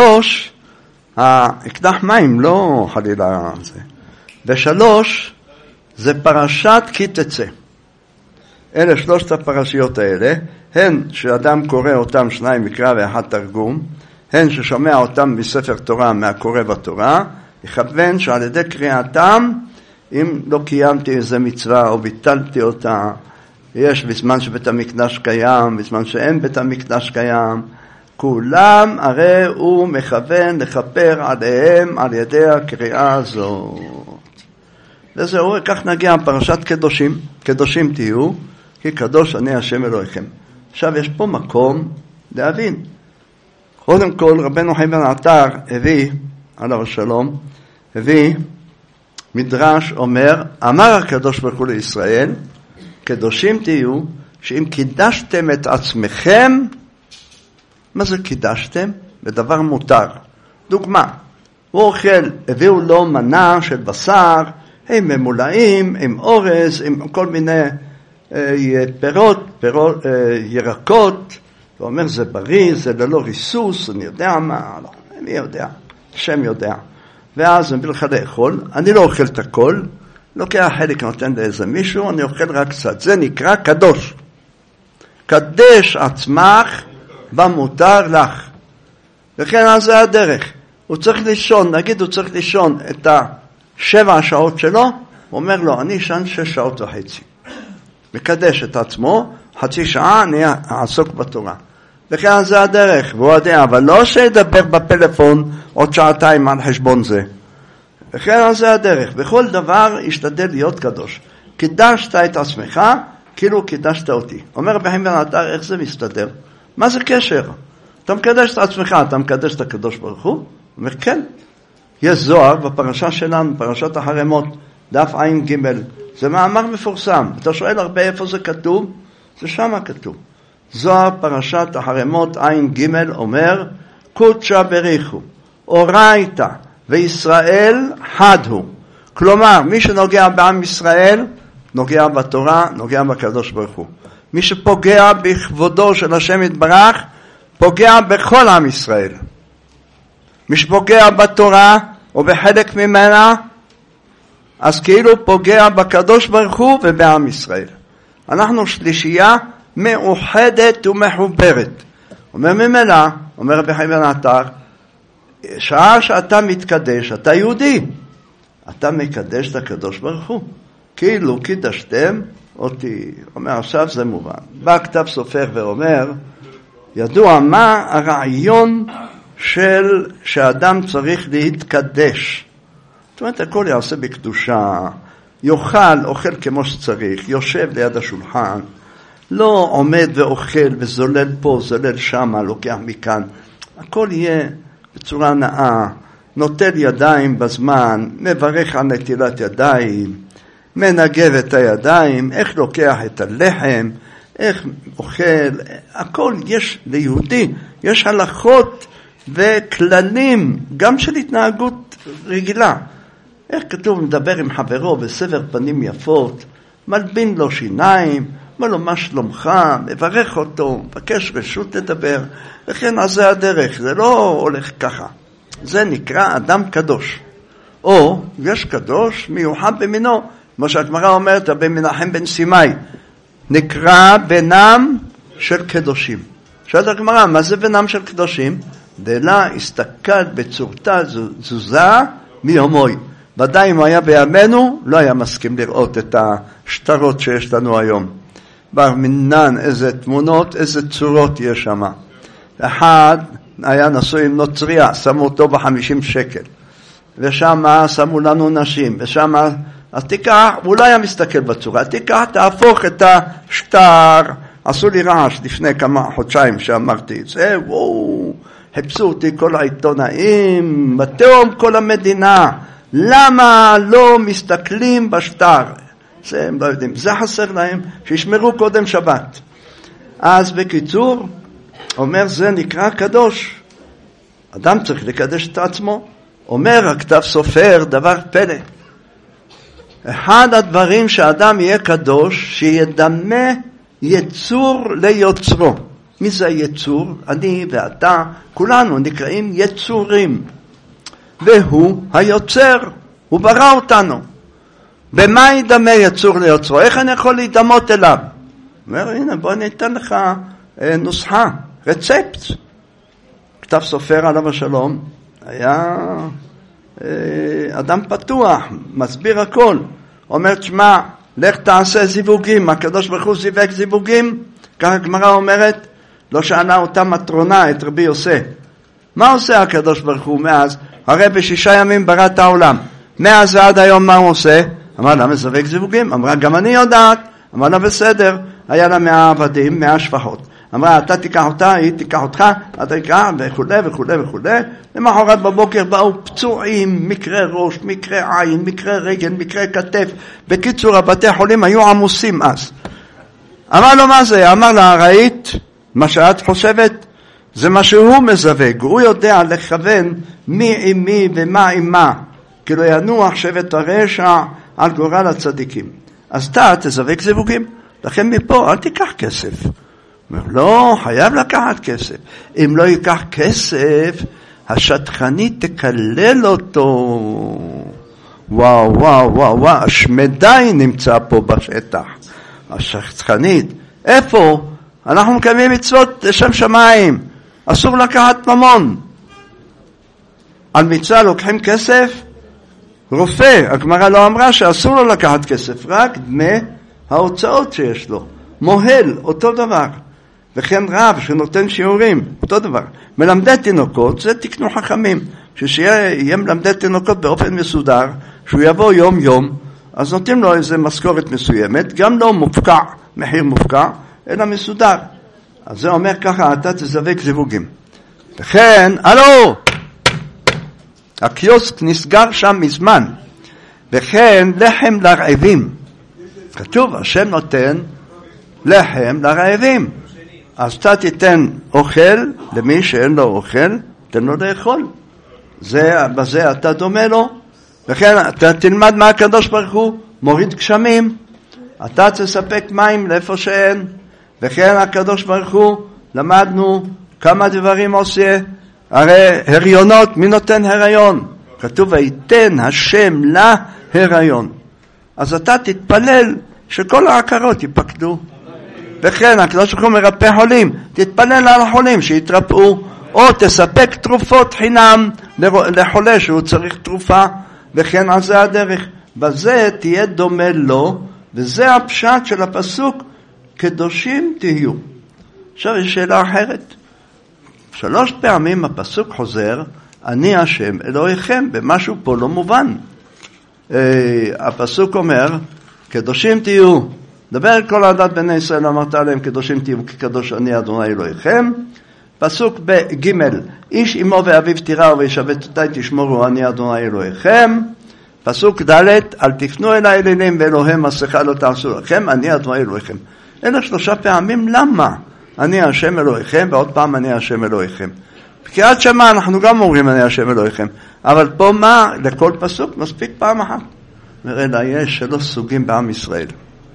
האקדח מים, לא חלילה זה. ו3 זה פרשת כי תצא. אלה 3 הפרשיות האלה, הן שאדם קורא אותם 2 מקרא ו1 תרגום, הן ששומע אותם מספר תורה מהקורא בתורה, יכוון שעל ידי קריאתם, אם לא קיימתי איזה מצווה או ביטלתי אותה, יש בזמן שבית המקדש קיים, בזמן שאין בית המקדש קיים, כולם הרי הוא מכוון לכפר עליהם על ידי הקריאה הזאת. וזהו, כך נגיע פרשת קדושים, קדושים תהיו, כי קדוש אני השם אלוהיכם. עכשיו יש פה מקום להבין. קודם כל רבנו חיים בן עטר הביא, עליו השלום, הביא מדרש אומר, אמר הקדוש ברוך הוא לישראל, קדושים תהיו, שאם קידשתם את עצמכם, מה זה קידשתם? בדבר מותר. דוגמה, הוא אוכל, הביאו לו מנה של בשר, הם ממולאים, עם אורז, עם כל מיני פירות, ירקות, הוא אומר זה בריא, זה ללא ריסוס, אני יודע מה, לא, אני יודע, השם יודע. ואז אני מביא לך לאכול, אני לא אוכל את הכל, לוקח חלק נותן לאיזה מישהו, אני אוכל רק קצת, זה נקרא קדוש. קדש עצמך במותר לך. וכן אז זה הדרך. הוא צריך לישון, נגיד הוא צריך לישון את 7 שעות שלו, הוא אומר לו, אני ישן 6 שעות וחצי. מקדש את עצמו, חצי שעה אני אעסוק בתורה. וכן זה הדרך, והוא יודע, אבל לא שידבר בפלאפון עוד 2 שעות על חשבון זה. וכן זה הדרך, בכל דבר ישתדל להיות קדוש. קידשת את עצמך, כאילו קידשת אותי. אומר רבי חיים בן עטר, איך זה מסתדר? מה זה קשר? אתה מקדש את עצמך, אתה מקדש את הקדוש ברוך הוא? הוא אומר, כן. יש זוהר בפרשה שלנו, פרשת החרמות, דף עין ג', זה מאמר מפורסם. אתה שואל הרבה איפה זה כתוב? זה שמה כתוב. זוהר פרשת החרמות עין ג' אומר, קודשה בריחו, אורייתא וישראל חד הוא. כלומר, מי שנוגע בעם ישראל, נוגע בתורה, נוגע בקדוש ברוך הוא. מי שפוגע בכבודו של השם יתברך, פוגע בכל עם ישראל. מי שפוגע בתורה, או בחלק ממנה, אז כאילו פוגע בקדוש ברוך הוא ובעם ישראל. אנחנו שלישייה מאוחדת ומחוברת. אומר ממילא, אומר רבי חיים בן עטר, שעה שאתה מתקדש, אתה יהודי, אתה מקדש את הקדוש ברוך הוא. כאילו קידשתם אותי. אומר עכשיו זה מובן. בא כתב סופר ואומר, ידוע מה הרעיון של שאדם צריך להתקדש. זאת אומרת, הכל יעשה בקדושה, אוכל כמו שצריך, יושב ליד השולחן, לא עומד ואוכל וזולל פה, זולל שמה, לוקח מכאן. הכל יהיה בצורה נאה, נוטל ידיים בזמן, מברך על נטילת ידיים, מנגב את הידיים, איך לוקח את הלחם, איך אוכל, הכל יש ליהודי, יש הלכות וכללים, גם של התנהגות רגילה. איך כתוב, מדבר עם חברו בסבר פנים יפות, מלבין לו שיניים, אומר לו מה שלומך, מברך אותו, מבקש רשות לדבר, וכן אז זה הדרך, זה לא הולך ככה. זה נקרא אדם קדוש. או יש קדוש מיוחד במינו, כמו שהגמרא אומרת, רבי מנחם בן סימאי, נקרא בנם של קדושים. שואלת הגמרא, מה זה בנם של קדושים? דלה הסתכל בצורתה זוזה מיומוי. ודאי אם היה בימינו, לא היה מסכים לראות את השטרות שיש לנו היום. בר מינן, איזה תמונות, איזה צורות יש שם. אחד היה נשוי עם נוצריה, שמו אותו ב50 שקל. ושם שמו לנו נשים, ושם, אז תיקח, הוא לא היה מסתכל בצורה, תיקח, תהפוך את השטר, עשו לי רעש לפני כמה חודשיים שאמרתי את זה, וואו, חפשו אותי כל העיתונאים, בתאום כל המדינה, למה לא מסתכלים בשטר? זה הם לא יודעים, זה חסר להם, שישמרו קודם שבת. אז בקיצור, אומר זה נקרא קדוש. אדם צריך לקדש את עצמו. אומר הכתב סופר דבר פלא. אחד הדברים שאדם יהיה קדוש, שידמה יצור ליוצרו. מי זה היצור? אני ואתה, כולנו נקראים יצורים. והוא היוצר, הוא ברא אותנו. במה ידמה יצור ליוצרו? איך אני יכול להידמות אליו? אומר, הנה בוא ניתן לך נוסחה, רצפט. כתב סופר עליו השלום, היה אדם פתוח, מסביר הכל. אומר, תשמע, לך תעשה זיווגים, הקדוש ברוך הוא זיווג זיווגים, ככה הגמרא אומרת, לא שאלה אותה מטרונה את רבי יוסף. מה עושה הקדוש ברוך הוא מאז? הרי ב6 ימים ברא את העולם. מאז ועד היום מה הוא עושה? אמר לה, מזווק זיווגים. אמרה, גם אני יודעת. אמר לה, בסדר. היה לה 100 עבדים, 100 שפחות. אמרה, אתה תיקח אותה, היא תיקח אותך, אתה תיקח, וכו' וכו' וכו'. למחרת בבוקר באו פצועים, מקרה ראש, מקרה עין, מקרה רגל, מקרה כתף. בקיצור, הבתי חולים היו עמוסים אז. אמר לו, מה זה? אמר לה, ראית מה שאת חושבת? זה מה שהוא מזווג. הוא יודע לכוון מי עם מי ומה עם מה. כי לא ינוח שבט הרשע על גורל הצדיקים. אז אתה תזווג זיווגים. לכן מפה אל תיקח כסף. אומר, לא, חייב לקחת כסף. אם לא ייקח כסף, השטחנית תקלל אותו. וואו, וואו, וואו, וואו, השמדי נמצא פה בשטח. השטחנית, איפה? אנחנו מקיימים מצוות לשם שמיים. אסור לקחת ממון. על מצווה לוקחים כסף? רופא, הגמרא לא אמרה שאסור לו לקחת כסף, רק דמי ההוצאות שיש לו. מוהל, אותו דבר. וכן רב שנותן שיעורים, אותו דבר. מלמדי תינוקות, זה תקנו חכמים. כשיהיה מלמדי תינוקות באופן מסודר, שהוא יבוא יום יום, אז נותנים לו איזו משכורת מסוימת, גם לא מופקע, מחיר מופקע, אלא מסודר. אז זה אומר ככה, אתה תזווג זיווגים. וכן, הלו! הקיוסק נסגר שם מזמן. וכן לחם לרעבים. כתוב, השם נותן לחם לרעבים. אז אתה תיתן אוכל למי שאין לו אוכל, תן לו לאכול. בזה אתה דומה לו. וכן אתה תלמד מה הקדוש ברוך הוא מוריד גשמים. אתה תספק מים לאיפה שאין. וכן הקדוש ברוך הוא, למדנו כמה דברים עושה. הרי הריונות, מי נותן הריון? כתוב, ויתן השם להריון. אז אתה תתפלל שכל העקרות ייפקדו. וכן הקדוש ברוך הוא מרפא חולים, תתפלל על החולים שיתרפאו, או תספק תרופות חינם לחולה שהוא צריך תרופה. וכן על זה הדרך. בזה תהיה דומה לו, וזה הפשט של הפסוק, קדושים תהיו. עכשיו יש שאלה אחרת. 3 פעמים הפסוק חוזר, אני השם אלוהיכם, במשהו פה לא מובן. הפסוק אומר, קדושים תהיו, דבר על כל עדת בני ישראל, אמרת עליהם, קדושים תהיו, כי קדוש אני אדוני אלוהיכם. פסוק בג' איש אמו ואביו תיראו וישבת אותי תשמורו, אני אדוני אלוהיכם. פסוק ד' אל תפנו אל האלילים ואלוהים מסכה לא תעשו לכם, אני אדוני אלוהיכם. אלה 3 פעמים, למה? אני השם אלוהיכם, ועוד פעם אני השם אלוהיכם. בקריאת שמע אנחנו גם אומרים אני השם אלוהיכם, אבל פה מה? לכל פסוק מספיק פעם אחת. אלא יש 3 סוגים בעם ישראל.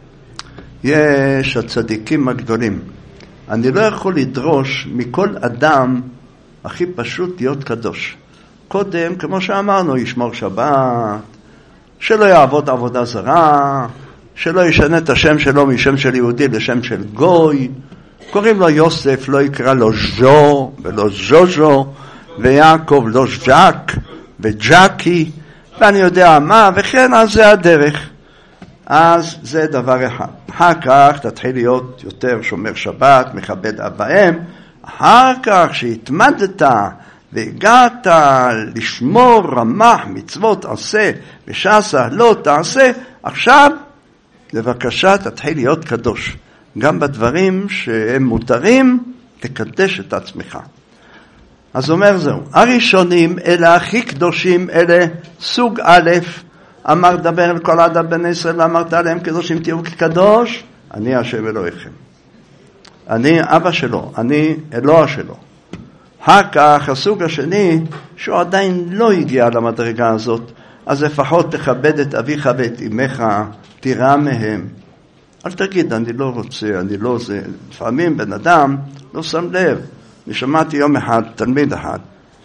יש הצדיקים הגדולים. אני לא יכול לדרוש מכל אדם הכי פשוט להיות קדוש. קודם, כמו שאמרנו, ישמור שבת, שלא יעבוד עבודה זרה, שלא ישנה את השם שלו משם של יהודי לשם של גוי. קוראים לו יוסף, לא יקרא לו ז'ו ולא ז'וז'ו, ויעקב לא ז'ק וג'קי, ואני יודע מה, וכן אז זה הדרך. אז זה דבר אחד. אחר כך תתחיל להיות יותר שומר שבת, מכבד אב ואם. אחר כך שהתמדת והגעת לשמור רמ"ח מצוות עשה ושסה לא תעשה, עכשיו לבקשה תתחיל להיות קדוש. גם בדברים שהם מותרים, תקדש את עצמך. אז אומר זהו, הראשונים, אלה הכי קדושים, אלה סוג א', אמר דבר אל כל עדת בני ישראל, אמרת עליהם קדושים תהיו כקדוש, אני השם אלוהיכם. אני אבא שלו, אני אלוה שלו. אחר כך הסוג השני, שהוא עדיין לא הגיע למדרגה הזאת, אז לפחות תכבד את אביך ואת אמך, תירא מהם. אל תגיד, אני לא רוצה, אני לא זה. לפעמים בן אדם לא שם לב. אני שמעתי יום אחד, תלמיד אחד.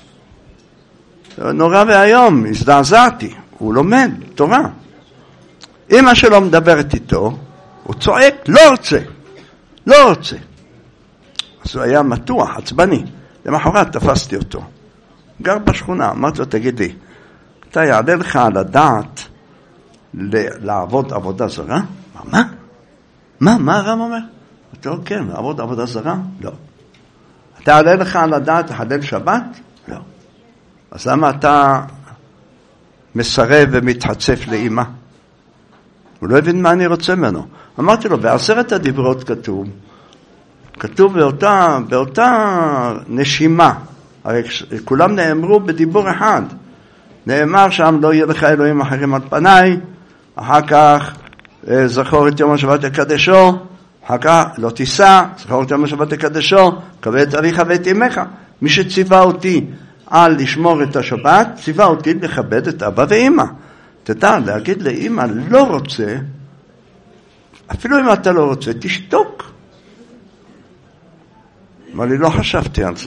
נורא והיום, הזדעזעתי. הוא לומד תורה. אמא שלו מדברת איתו, הוא צועק, לא רוצה, לא רוצה. אז הוא היה מתוח, עצבני. למחרת תפסתי אותו. גר בשכונה, אמרתי לו, תגיד לי, אתה יעלה לך על הדעת לעבוד עבודה זרה? מה? מה הרב אומר? אתה אומר, כן, לעבוד עבודה זרה? לא. אתה יעלה לך על הדעת לחלל שבת? לא. אז למה אתה מסרב ומתחצף לאמא? הוא לא הבין מה אני רוצה ממנו. אמרתי לו, ב10 הדיברות כתוב באותה נשימה, הרי כולם נאמרו בדיבור אחד. נאמר שם, לא יהיה לך אלוהים אחרים על פניי, אחר כך זכור את יום השבת הקדשו, אחר כך לא תישא, זכור את יום השבת הקדשו, כבד את אביך ואת אמך. מי שציווה אותי על לשמור את השבת, ציווה אותי לכבד את אבא ואמא. תדע, להגיד לאמא לא רוצה, אפילו אם אתה לא רוצה, תשתוק. אבל אני לא חשבתי על זה.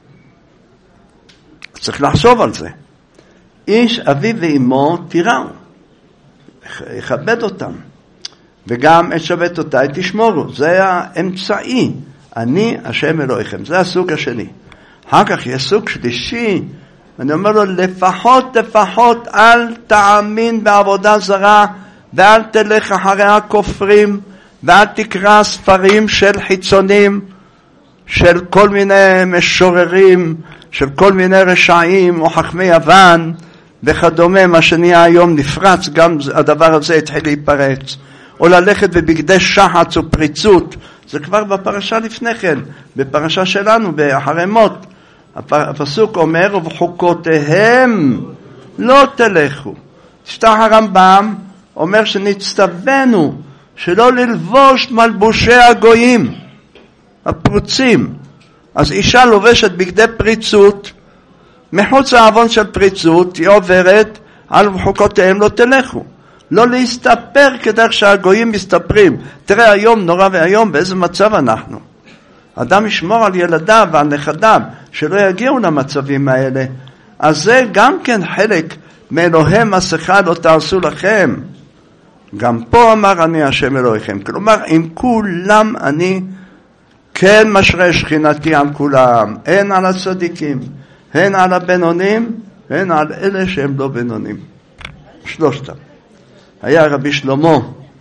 צריך לחשוב על זה. איש אביו ואמו תיראו, יכבד אותם, וגם את שבת אותי תשמורו. זה האמצעי, אני השם אלוהיכם. זה הסוג השני. אחר כך יש סוג שלישי, אני אומר לו, לפחות אל תאמין בעבודה זרה, ואל תלך אחרי הכופרים, ואל תקרא ספרים של חיצונים, של כל מיני משוררים, של כל מיני רשעים או חכמי יוון וכדומה. מה שנהיה היום נפרץ, גם הדבר הזה התחיל להיפרץ. או ללכת בבגדי שחץ או פריצות, זה כבר בפרשה לפני כן, בפרשה שלנו, באחרי מות. הפסוק אומר, ובחוקותיהם לא תלכו, תפתח הרמב"ם, אומר שנצטווינו שלא ללבוש מלבושי הגויים, הפרוצים. אז אישה לובשת בגדי פריצות, מחוץ לעוון של פריצות, היא עוברת, על חוקותיהם לא תלכו. לא להסתפר כדרך שהגויים מסתפרים. תראה היום נורא והיום באיזה מצב אנחנו. אדם ישמור על ילדיו ועל נכדיו, שלא יגיעו למצבים האלה. אז זה גם כן חלק מאלוהי מסכה לא תעשו לכם. גם פה אמר אני השם אלוהיכם. כלומר, עם כולם אני כן משרה שכינתי על כולם. הן על הצדיקים, הן על הבינונים, הן על אלה שהם לא בינונים. שלושתם. היה רבי שלמה,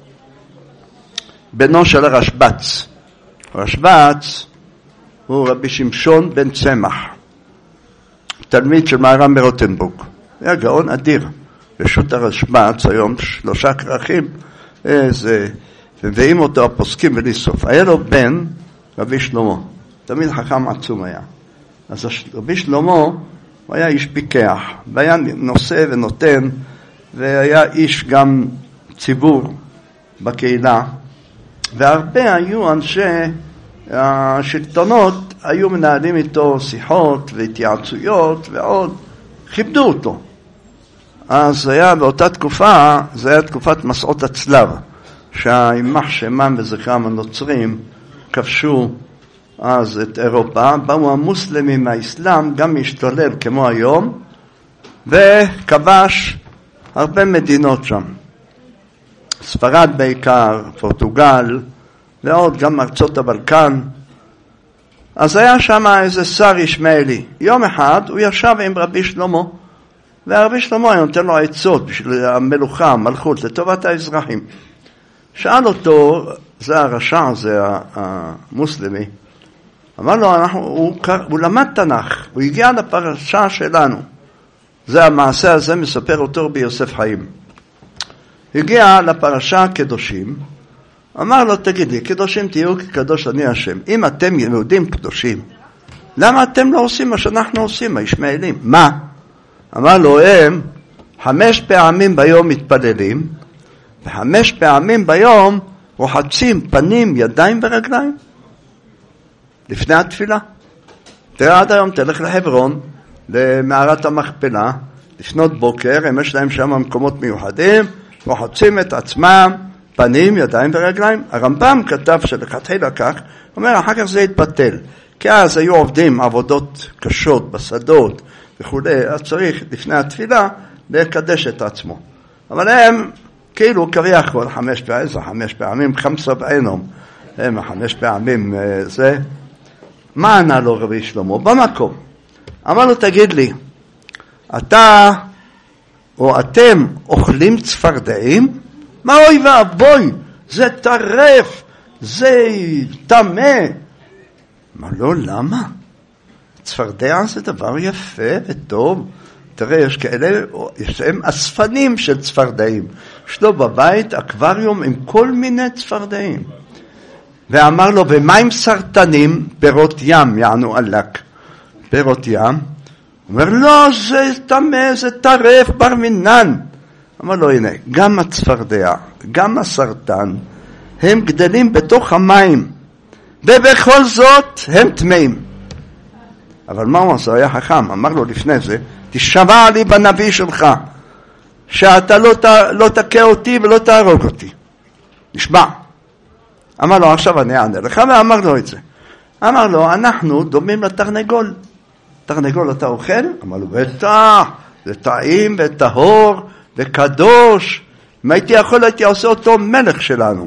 בנו של הרשב"ץ. הרשב"ץ הוא רבי שמשון בן צמח, תלמיד של מהר"ם מרוטנבורג. היה גאון אדיר. רשות הרשב"ץ היום 3 כרכים, מביאים אותו הפוסקים בלי סוף. היה לו בן, רבי שלמה, תמיד חכם עצום היה. אז רבי שלמה הוא היה איש פיקח, והיה נושא ונותן, והיה איש גם ציבור בקהילה, והרבה היו אנשי השלטונות, היו מנהלים איתו שיחות והתייעצויות ועוד, כיבדו אותו. אז היה באותה תקופה, זה היה תקופת מסעות הצלב, שהיימח שמם וזכרם הנוצרים כבשו אז את אירופה, באו המוסלמים מהאסלאם גם משתולל כמו היום, וכבש הרבה מדינות שם. ספרד בעיקר, פורטוגל, ועוד גם ארצות הבלקן. אז היה שם איזה שר ישמעאלי. יום אחד הוא ישב עם רבי שלמה, והרבי שלמה היה נותן לו עצות בשביל המלוכה, המלכות, לטובת האזרחים. שאל אותו, זה הרשע, זה המוסלמי, אמר לו, הוא למד תנ"ך, הוא הגיע לפרשה שלנו. זה המעשה הזה, מספר אותו ביוסף חיים. הגיע לפרשה קדושים, אמר לו, תגיד לי, קדושים תהיו כקדוש אני השם. אם אתם יהודים קדושים, למה אתם לא עושים מה שאנחנו עושים, הישמעאלים? מה? אמר לו, הם 5 פעמים ביום מתפללים, ו5 פעמים ביום רוחצים פנים, ידיים ורגליים. לפני התפילה. תראה עד היום, תלך לחברון, למערת המכפלה, לפנות בוקר, הם יש להם שם מקומות מיוחדים, רוחצים את עצמם, פנים, ידיים ורגליים. הרמב"ם כתב שלכתחילה כך, אומר, אחר כך זה יתבטל. כי אז היו עובדים עבודות קשות בשדות וכו', אז צריך לפני התפילה לקדש את עצמו. אבל הם כאילו כביכול 5 פעמים, 5 בעינום, הם 5 פעמים זה. מה ענה לו רבי שלמה? במקום. אמר לו, תגיד לי, אתה או אתם אוכלים צפרדעים? מה אוי ואבוי? זה טרף, זה טמא. אמר לו, למה? צפרדע זה דבר יפה וטוב. תראה, יש כאלה, יש להם אספנים של צפרדעים. יש לו בבית אקווריום עם כל מיני צפרדעים. ואמר לו, ומה עם סרטנים? פירות ים, יענו עלק. פירות ים. אומר, לא, זה טמא, זה טרף, בר מינן. אמר לו, הנה, גם הצפרדע, גם הסרטן, הם גדלים בתוך המים, ובכל זאת הם טמאים. אבל מה הוא עשה? היה חכם. אמר לו לפני זה, תשמע לי בנביא שלך, שאתה לא תכה אותי ולא תהרוג אותי. נשמע. אמר לו, עכשיו אני אענה לך, ואמר לו את זה. אמר לו, אנחנו דומים לתרנגול. תרנגול אתה אוכל? אמר לו, בטח, זה טעים וטהור וקדוש. אם הייתי יכול, הייתי עושה אותו מלך שלנו.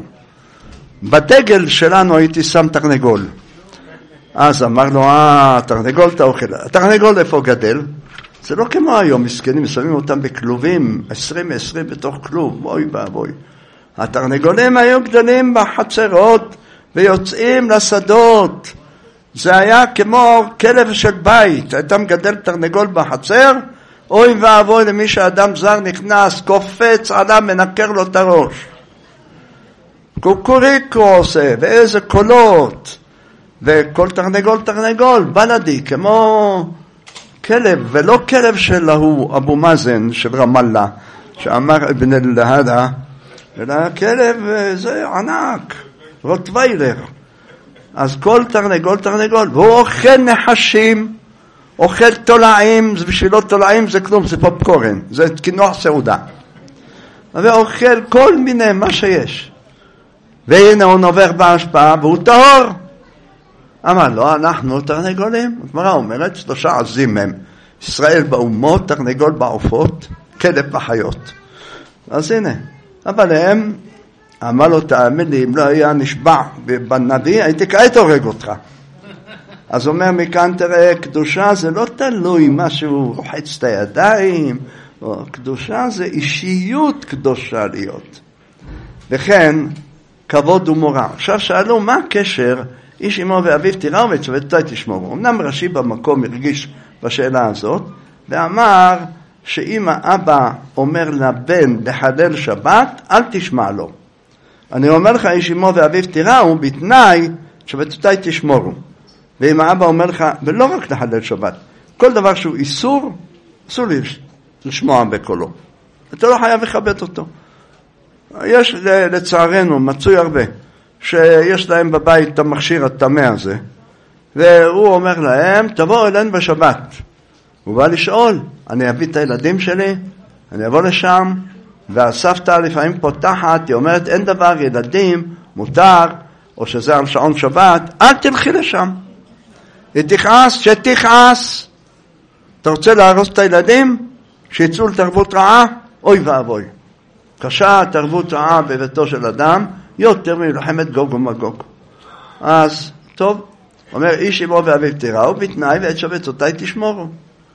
בדגל שלנו הייתי שם תרנגול. אז אמר לו, תרנגול אתה אוכל. התרנגול איפה גדל? זה לא כמו היום, מסכנים, שמים אותם בכלובים, 20 בתוך כלוב, בואי בואי. התרנגולים היו גדלים בחצרות ויוצאים לשדות. זה היה כמו כלב של בית. אתה מגדל תרנגול בחצר, אוי ואבוי למי שאדם זר נכנס, קופץ עליו, מנקר לו את הראש. קוקוריקו עושה, ואיזה קולות. וכל תרנגול, בלדי, כמו כלב, ולא כלב של אבו מאזן של רמאללה, שאמר אבן אלהדה, ולכלב זה ענק, רוטוויילר. אז כל תרנגול, והוא אוכל נחשים, אוכל תולעים, זה בשבילו תולעים זה כלום, זה פופקורן, זה קינוח סעודה. ואוכל כל מיני, מה שיש. והנה הוא נובר בהשפעה, והוא טהור. אמר לו, אנחנו תרנגולים. הגמרא אומרת, 3 עזים הם. ישראל באומות, תרנגול בעופות, כלב בחיות. אז הנה, אבל הם, אמר לו, תאמין לי, אם לא היה נשבע בנביא, הייתי כעת הורג אותך. אז אומר מכאן, תראה, קדושה זה לא תלוי משהו, רוחץ את הידיים, קדושה זה אישיות קדושה להיות. וכן, כבוד ומורא. עכשיו שאלו, מה הקשר איש אמו ואביו תיראו ומצוותיי תשמורו? אמנם רש"י במקום הרגיש בשאלה הזאת, ואמר שאם האבא אומר לבן לחלל שבת, אל תשמע לו. אני אומר לך, איש אמו ואביו תיראו, בתנאי שמצוותיי תשמורו. ואם האבא אומר לך, ולא רק לחלל שבת, כל דבר שהוא איסור, אסור לשמוע בקולו. אתה לא חייב לכבד אותו. יש לצערנו, מצוי הרבה, שיש להם בבית את המכשיר הטמא הזה, והוא אומר להם, תבוא אלינו בשבת. הוא בא לשאול, אני אביא את הילדים שלי, אני אבוא לשם, והסבתא לפעמים פותחת, היא אומרת, אין דבר, ילדים, מותר, או שזה על שעון שבת, אל תלכי לשם. שתכעס. אתה רוצה להרוס את הילדים? שיצאו לתרבות רעה? אוי ואבוי. קשה תרבות רעה בביתו של אדם, יותר מלחמת גוג ומגוג. אז, טוב, אומר, איש אמו ואביו תיראו, בתנאי ואת שבתותיי תשמורו.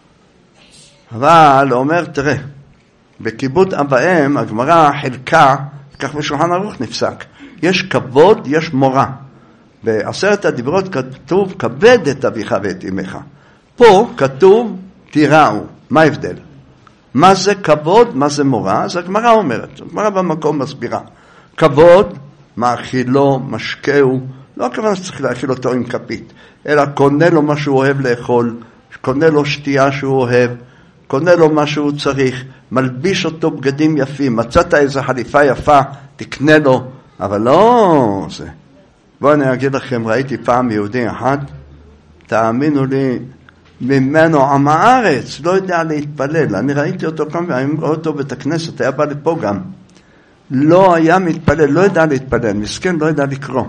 אבל, אומר, תראה, בכיבוד אבהם, הגמרא חלקה, כך בשולחן ערוך נפסק, יש כבוד, יש מורא. ב10 הדיברות כתוב, כבד את אביך ואת אמך. פה כתוב, תיראו. מה ההבדל? מה זה כבוד, מה זה מורא? אז הגמרא אומרת, הגמרא במקום מסבירה. כבוד, מאכילו, משקהו, לא הכוונה שצריך להאכיל אותו עם כפית, אלא קונה לו מה שהוא אוהב לאכול, קונה לו שתייה שהוא אוהב, קונה לו מה שהוא צריך, מלביש אותו בגדים יפים, מצאת איזו חליפה יפה, תקנה לו, אבל לא זה. בואו אני אגיד לכם, ראיתי פעם יהודי אחד, תאמינו לי, ממנו עם הארץ, לא יודע להתפלל. אני ראיתי אותו כמה פעמים, ראיתי אותו בית הכנסת, היה בא לפה גם. לא היה מתפלל, לא ידע להתפלל, מסכן לא ידע לקרוא.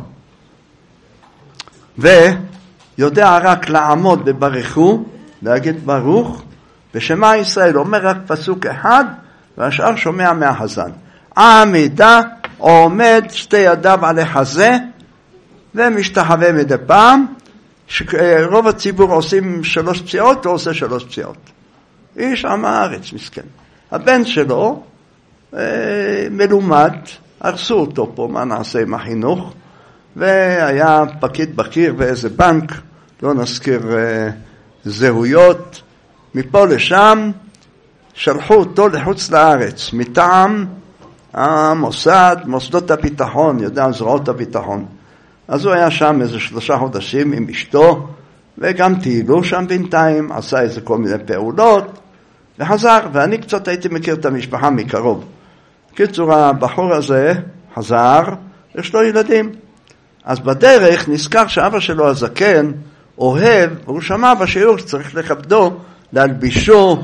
ויודע רק לעמוד בברכו, להגיד ברוך, בשמה ישראל, אומר רק פסוק אחד, והשאר שומע מהחזן. עמידה עומד שתי ידיו על החזה, ומשתחווה מדי פעם, רוב הציבור עושים 3 פציעות, הוא עושה 3 פציעות. איש עם הארץ, מסכן. הבן שלו מלומד, הרסו אותו פה, מה נעשה עם החינוך, והיה פקיד בכיר באיזה בנק, לא נזכיר זהויות, מפה לשם, שלחו אותו לחוץ לארץ, מטעם המוסד, מוסדות הביטחון, יודע, זרועות הביטחון. אז הוא היה שם איזה 3 חודשים עם אשתו, וגם טיילו שם בינתיים, עשה איזה כל מיני פעולות, וחזר, ואני קצת הייתי מכיר את המשפחה מקרוב. קיצור, הבחור הזה חזר, יש לו ילדים. אז בדרך נזכר שאבא שלו הזקן אוהב, הוא שמע בשיעור שצריך לכבדו, להלבישו,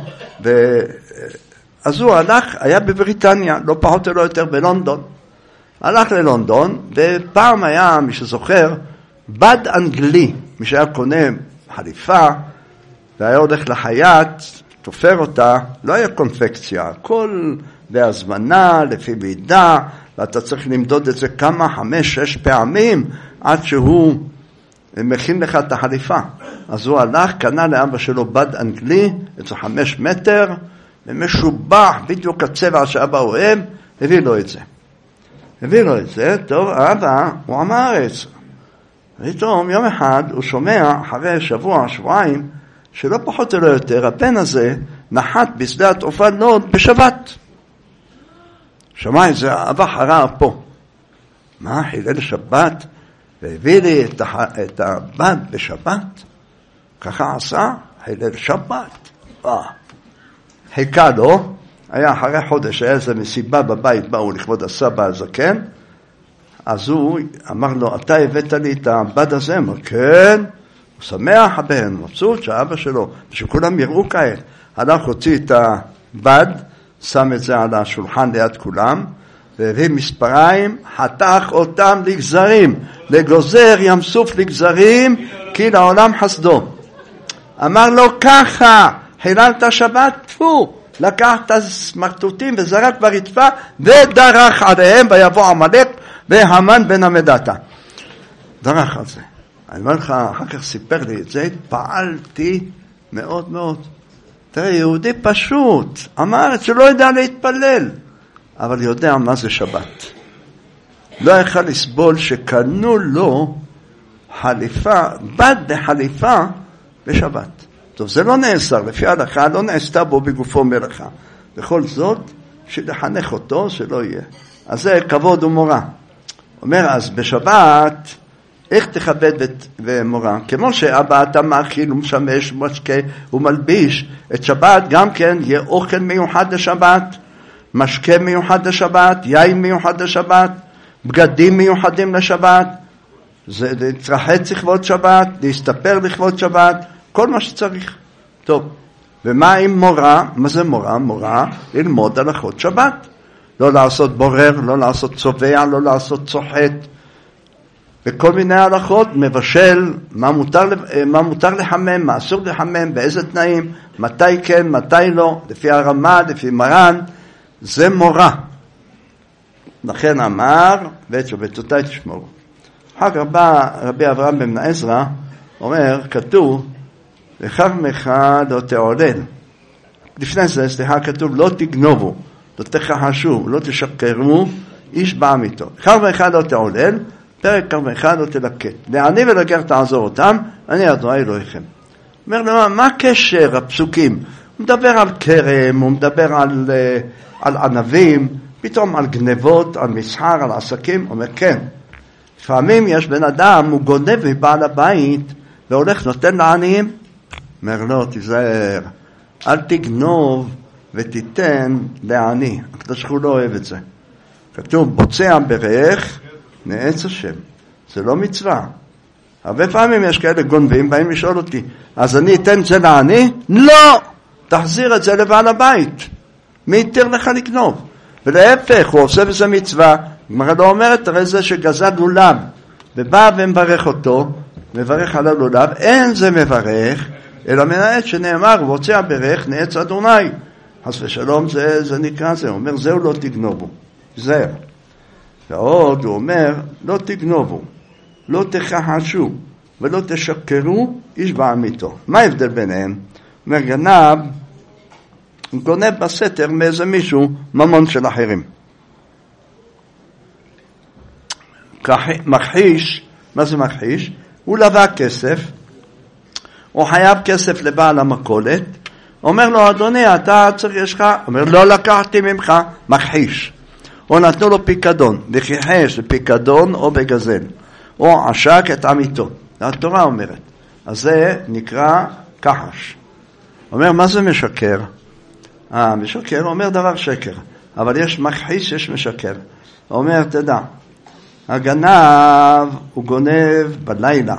אז הוא הלך, היה בבריטניה, לא פחות ולא יותר בלונדון. הלך ללונדון, ופעם היה, מי שזוכר, בד אנגלי, מי שהיה קונה חליפה, והיה הולך לחייט, תופר אותה, לא היה קונפקציה, הכל בהזמנה, לפי מידה, ואתה צריך למדוד את זה כמה, 5-6 פעמים, עד שהוא מכין לך את החליפה. אז הוא הלך, קנה לאבא שלו בד אנגלי, איזה 5 מטר, ומשובח, בדיוק הצבע שאבא אוהב, הביא לו את זה. טוב, אבא, הוא עם הארץ. ופתאום יום אחד הוא שומע, אחרי שבוע-שבועיים, שלא פחות ולא יותר, הבן הזה נחת בשדה התעופה לוד בשבת. שמע את זה, אבא חרר פה. מה, חילל שבת? והביא לי את הבד בשבת? ככה עשה? חילל שבת? חיכה לו, היה אחרי חודש, היה איזה מסיבה בבית, באו לכבוד הסבא הזקן, אז הוא אמר לו, אתה הבאת לי את הבד הזה? אמר, כן. הוא שמח הבן, מבסוט שהאבא שלו, שכולם יראו כעת. הלך הוציא את הבד, שם את זה על השולחן ליד כולם, והביא מספריים, חתך אותם לגזרים, לגוזר ים סוף לגזרים, כי לעולם חסדו. אמר לו ככה, חיללת שבת, תפו, לקח את הסמרטוטים וזרק ברצפה, ודרך עליהם, ויבוא עמלק והמן בן המדתה. דרך על זה. אני אומר לך, אחר כך סיפר לי את זה, התפעלתי מאוד מאוד. תראה, יהודי פשוט, אמר שלא יודע להתפלל, אבל יודע מה זה שבת. לא יכול לסבול שקנו לו חליפה, בד בחליפה בשבת. טוב, זה לא נאסר, לפי ההלכה לא נעשתה בו בגופו מלאכה. בכל זאת, שלחנך אותו שלא יהיה. אז זה כבוד ומורא. אומר, אז בשבת, איך תכבד ומורא? כמו שאבא אתה מאכיל ומשמש ומשקה ומלביש, את שבת גם כן יהיה אוכל מיוחד לשבת, משקה מיוחד לשבת, יין מיוחד לשבת, בגדים מיוחדים לשבת, זה להתרחץ לכבוד שבת, להסתפר לכבוד שבת, כל מה שצריך. טוב, ומה עם מורא? מה זה מורא? מורא ללמוד הלכות שבת. לא לעשות בורר, לא לעשות צובע, לא לעשות צוחט. וכל מיני הלכות, מבשל, מה מותר לחמם, מה אסור לחמם, באיזה תנאים, מתי כן, מתי לא, לפי הרמה, לפי מרן, זה מורא. לכן אמר, ואת שבתותי תשמעו. אחר כך בא רבי אברהם בן עזרא, אומר, כתוב, וחרמך לא תעולל. לפני זה, סליחה, כתוב, לא תגנובו, לא תכחשו, לא תשקרו, איש בעם איתו. חרמך לא תעולל, פרק חרמך לא תלקט. לעני ולגר תעזור אותם, אני אדוני אלוהיכם. אומר לו, מה הקשר הפסוקים? הוא מדבר על כרם, הוא מדבר על ענבים, פתאום על גנבות, על מסחר, על עסקים. הוא אומר, כן. לפעמים יש בן אדם, הוא גונב מבעל הבית, והולך נותן לעניים. אומר לו, תיזהר, אל תגנוב ותיתן לעני. הקדוש ברוך הוא לא אוהב את זה. כתוב, בוצע ברך, נעץ השם. זה לא מצווה. הרבה פעמים יש כאלה גונבים, באים לשאול אותי, אז אני אתן את זה לעני? לא! תחזיר את זה לבעל הבית. מי יתיר לך לקנוב? ולהפך, הוא עושה בזה מצווה. גמרא לא אומרת, תראה זה שגזל לולב, ובא ומברך אותו, מברך על הלולב, אין זה מברך, אלא מן העת שנאמר, ובוצע ברך, נעץ אדוני. חס ושלום זה נקרא זה, הוא אומר, זהו לא תגנובו. זהו. ועוד הוא אומר, לא תגנובו, לא תכחשו, ולא תשקרו, איש בעמיתו. מה ההבדל ביניהם? הוא אומר, גנב, הוא גונב בסתר מאיזה מישהו ממון של אחרים. מכחיש, מה זה מכחיש? הוא לווה כסף, הוא חייב כסף לבעל המכולת, אומר לו, אדוני, אתה צריך, יש לך? אומר, לא לקחתי ממך, מכחיש. או נתנו לו פיקדון, וכיחש בפיקדון או בגזל, או עשק את עמיתו. התורה אומרת. אז זה נקרא כחש. אומר, מה זה משקר? משקר אומר דבר שקר, אבל יש מכחיש, יש משקר. אומר, תדע, הגנב הוא גונב בלילה.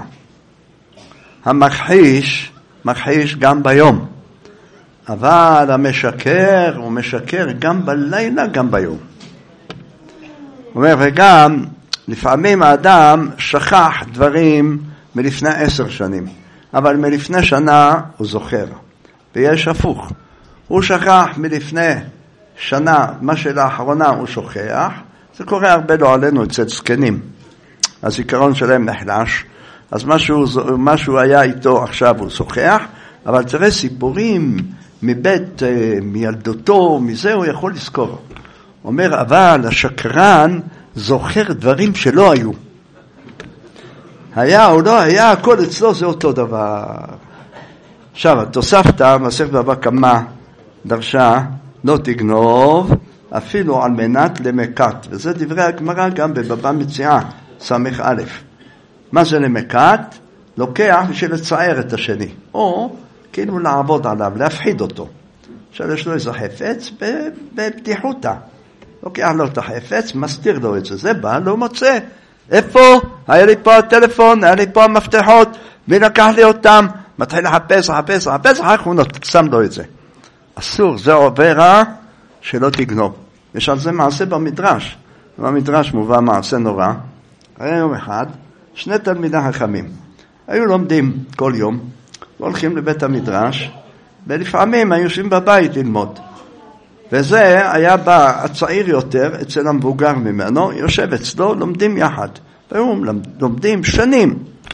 המכחיש, מכחיש גם ביום. אבל המשקר, הוא משקר גם בלילה, גם ביום. הוא אומר, וגם לפעמים האדם שכח דברים מלפני 10 שנים, אבל מלפני שנה הוא זוכר. ויש הפוך. הוא שכח מלפני שנה, מה שלאחרונה הוא שוכח. זה קורה הרבה לא עלינו אצל זקנים. הזיכרון שלהם נחלש. אז משהו היה איתו עכשיו הוא שוכח, אבל תראה סיפורים מבית, מילדותו, מזה הוא יכול לזכור. אומר, אבל השקרן זוכר דברים שלא היו. היה או לא היה, הכל אצלו זה אותו דבר. עכשיו, התוספתא, מסכת בבא קמא, דרשה, לא תגנוב, אפילו על מנת למקט. וזה דברי הגמרא גם בבבא מציעא, סמך א'. מה זה למקט? לוקח בשביל לצער את השני. או כאילו לעבוד עליו, להפחיד אותו. עכשיו יש לו איזה חפץ בפתיחותה. לוקח לו את החפץ, מסתיר לו את זה. זה בא, לא מוצא. איפה? היה לי פה הטלפון, היה לי פה המפתחות, מי לקח לי אותם? מתחיל לחפש, אחר כך הוא שם לו את זה. אסור, זה עוברה שלא תגנוב. יש על זה מעשה במדרש. במדרש מובא מעשה נורא. היה יום אחד, 2 תלמידי חכמים. היו לומדים כל יום, הולכים לבית המדרש, ולפעמים היו יושבים בבית ללמוד. וזה היה בא הצעיר יותר, אצל המבוגר ממנו, יושב אצלו, לומדים יחד. והיו לומדים שנים.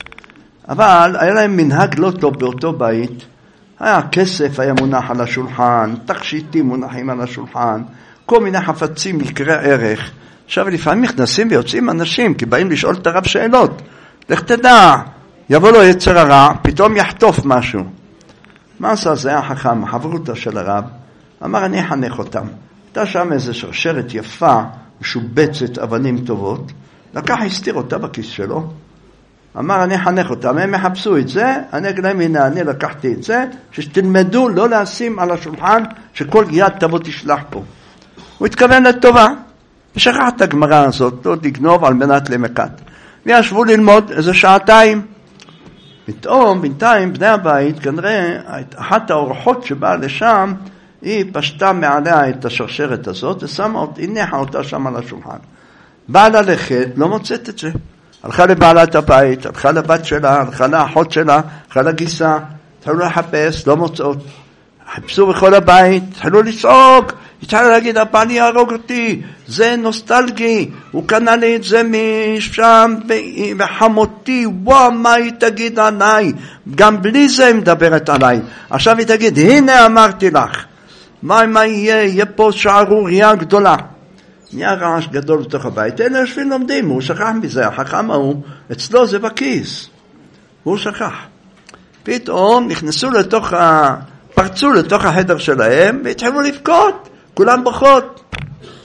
אבל היה להם מנהג לא טוב באותו בית. היה כסף היה מונח על השולחן, תכשיטים מונחים על השולחן, כל מיני חפצים יקרי ערך. עכשיו לפעמים נכנסים ויוצאים אנשים, כי באים לשאול את הרב שאלות. לך תדע, יבוא לו יצר הרע, פתאום יחטוף משהו. מה עשה? זה היה חכם, חברותא של הרב. אמר, אני אחנך אותם. הייתה שם איזו שרשרת יפה, משובצת אבנים טובות. לקח, הסתיר אותה בכיס שלו. אמר, אני אחנך אותם, הם יחפשו את זה, אני אגיד להם, הנה, אני לקחתי את זה, שתלמדו לא לשים על השולחן, שכל יד תבוא תשלח פה. הוא התכוון לטובה, ושכח את הגמרא הזאת, לא תגנוב על מנת למקט. וישבו ללמוד איזה שעתיים. פתאום, בינתיים, בני הבית, כנראה, אחת האורחות שבאה לשם, היא פשטה מעליה את השרשרת הזאת, הניחה אותה שם על השולחן. באה ללכת, לא מוצאת את זה. הלכה לבעלת הבית, הלכה לבת שלה, הלכה לאחות שלה, הלכה לגיסה, התחלו לחפש, לא מוצאות. חפשו בכל הבית, התחלו לצעוק, התחלו להגיד, הבעלי יהרוג אותי, זה נוסטלגי, הוא קנה לי את זה משם, וחמותי, וואו, מה היא תגיד עליי? גם בלי זה היא מדברת עליי. עכשיו היא תגיד, הנה אמרתי לך, מה יהיה? יהיה פה שערוריה גדולה. נהיה רעש גדול בתוך הבית, אלה יושבים לומדים, הוא שכח מזה, החכם ההוא, אצלו זה בכיס, הוא שכח. פתאום נכנסו פרצו לתוך החדר שלהם, והתחילו לבכות, כולם בוכות.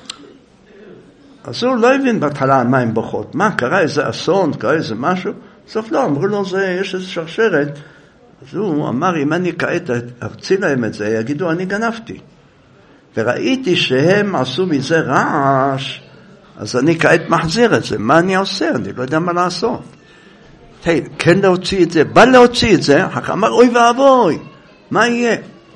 אז הוא לא הבין בהתחלה מה הם בוכות, מה, קרה איזה אסון, קרה איזה משהו, בסוף לא, אמרו לו, יש איזה שרשרת. אז הוא אמר, אם אני כעת ארצי להם את זה, יגידו, אני גנבתי. וראיתי שהם עשו מזה רעש, אז אני כעת מחזיר את זה. מה אני עושה? אני לא יודע מה לעשות. כן להוציא את זה, בא להוציא את זה, אחר אמר, אוי ואבוי, מה יהיה?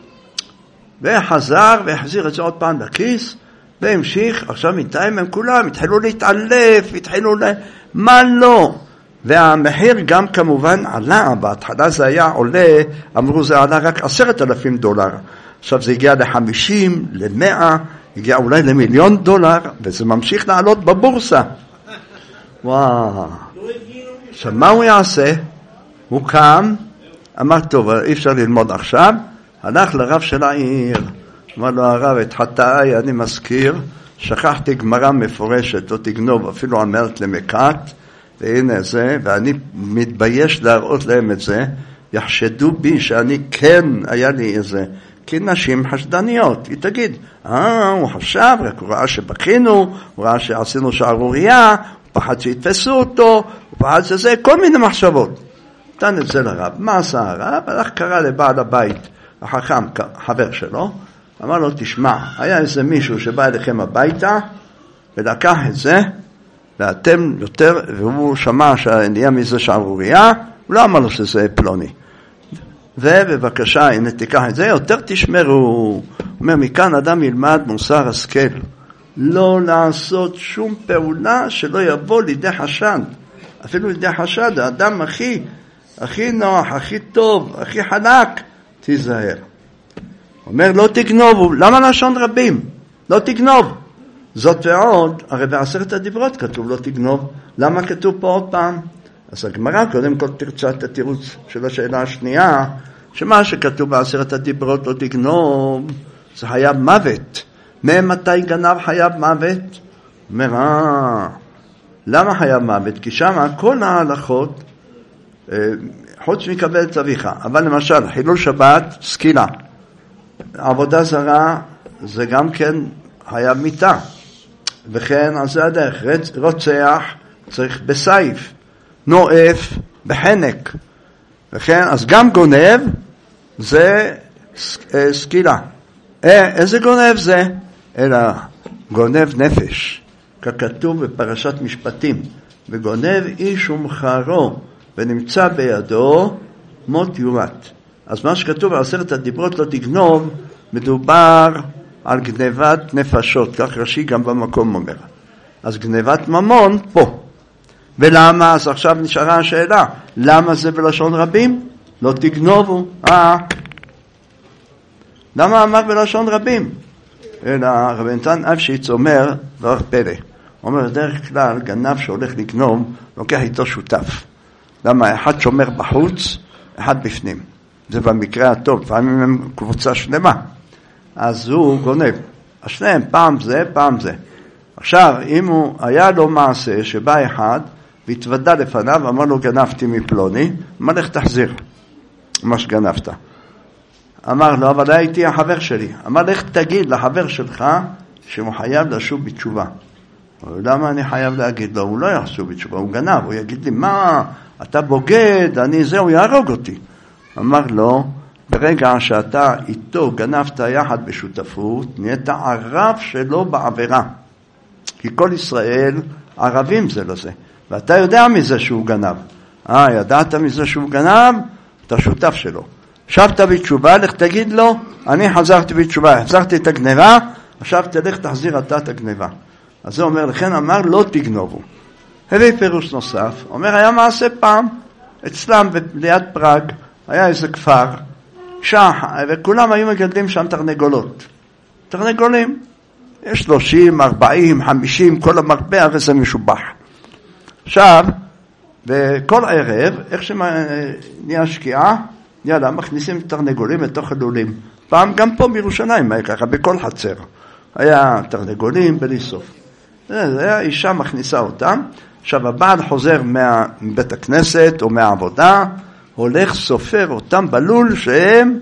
וחזר והחזיר את זה עוד פעם לכיס, והמשיך, עכשיו בינתיים הם כולם התחילו להתעלף, מה לא? והמחיר גם כמובן עלה, בהתחלה זה היה עולה, אמרו זה עלה רק $10,000. עכשיו זה הגיע ל50, ל100, הגיע אולי ל1,000,000 דולר, וזה ממשיך לעלות בבורסה. וואו. עכשיו מה הוא יעשה? הוא קם, אמר טוב, אי אפשר ללמוד עכשיו, הלך לרב של העיר, אמר לו הרב, את חטאי אני מזכיר, שכחתי גמרא מפורשת, לא תגנוב אפילו על מנת למקט, והנה זה, ואני מתבייש להראות להם את זה, יחשדו בי שאני כן, היה לי איזה, כי נשים חשדניות, היא תגיד, הוא חשב, רק הוא ראה שבכינו, הוא ראה שעשינו שערוריה, הוא פחד שיתפסו אותו, הוא פחד שזה, כל מיני מחשבות. נתן את זה לרב, מה עשה הרב? הלך קרא לבעל הבית, החכם, חבר שלו, אמר לו, תשמע, היה איזה מישהו שבא אליכם הביתה, ולקח את זה, ואתם יותר, והוא שמע שנהיה מזה שערוריה, הוא לא אמר לו שזה פלוני. ובבקשה, הנה תיקח את זה, יותר תשמרו. הוא אומר, מכאן אדם ילמד מוסר השכל. לא לעשות שום פעולה שלא יבוא לידי חשד. אפילו לידי חשד, האדם הכי נוח, הכי טוב, הכי חלק, תיזהר. אומר, לא תגנוב. למה לשון רבים? לא תגנוב. זאת ועוד, הרי ב10 הדיברות כתוב לא תגנוב. למה כתוב פה עוד פעם? אז הגמרא קודם כל תרצה את התירוץ של השאלה השנייה, שמה שכתוב ב10 הדיברות לא תגנוב, זה חייב מוות. ממתי גנב חייב מוות? אומר, למה חייב מוות? כי שם כל ההלכות, חוץ מקבל צוויחה, אבל למשל חילול שבת, סקילה. עבודה זרה זה גם כן חייב מיתה. וכן, אז זה הדרך, רוצח צריך בסייף. נואף בחנק. וכן, אז גם גונב זה סקילה. איזה גונב זה? אלא גונב נפש, ככתוב בפרשת משפטים, וגונב איש ומחרו, ונמצא בידו מות יומת. אז מה שכתוב בעשרת הדיברות לא תגנוב, מדובר על גנבת נפשות, כך רש"י גם במקום אומר. אז גנבת ממון פה. ולמה? אז עכשיו נשארה השאלה, למה זה בלשון רבים? לא תגנובו. למה אמר בלשון רבים? אלא רבי נתן אפשיץ אומר דבר פלא. אומר בדרך כלל גנב שהולך לגנוב לוקח איתו שותף. למה? אחד שומר בחוץ, אחד בפנים. זה במקרה הטוב, לפעמים הם קבוצה שלמה. אז הוא גונב. השניהם, פעם זה, פעם זה. עכשיו, אם הוא היה לו מעשה שבא אחד והתוודע לפניו, אמר לו גנבתי מפלוני, אמר לך תחזיר מה שגנבת. אמר לו, אבל הייתי החבר שלי. אמר לך תגיד לחבר שלך שהוא חייב לשוב בתשובה. למה אני חייב להגיד לו? הוא לא יחשוב בתשובה, הוא גנב, הוא יגיד לי, מה, אתה בוגד, אני זה, הוא יהרוג אותי. אמר לו, ברגע שאתה איתו גנבת יחד בשותפות, נהיית ערב שלו בעבירה. כי כל ישראל ערבים זה לזה. ואתה יודע מזה שהוא גנב. ידעת מזה שהוא גנב? אתה שותף שלו. שבת בתשובה, לך תגיד לו, אני חזרתי בתשובה, החזרתי את הגניבה, עכשיו תלך תחזיר אתה את הגניבה. אז זה אומר, לכן אמר, לא תגנובו. הביא פירוש נוסף, אומר, היה מעשה פעם, אצלם ליד פראג, היה איזה כפר, וכולם היו מגדלים שם תרנגולות. תרנגולים. יש 30, 40, 50, כל המרבה, הרי זה משובח. עכשיו, וכל ערב, איך שנהיה שקיעה, יאללה, מכניסים תרנגולים לתוך הלולים. פעם גם פה בירושלים היה ככה, בכל חצר. היה תרנגולים בלי סוף. זה היה אישה מכניסה אותם. עכשיו, הבעל חוזר מבית הכנסת או מהעבודה, הולך סופר אותם בלול שהם,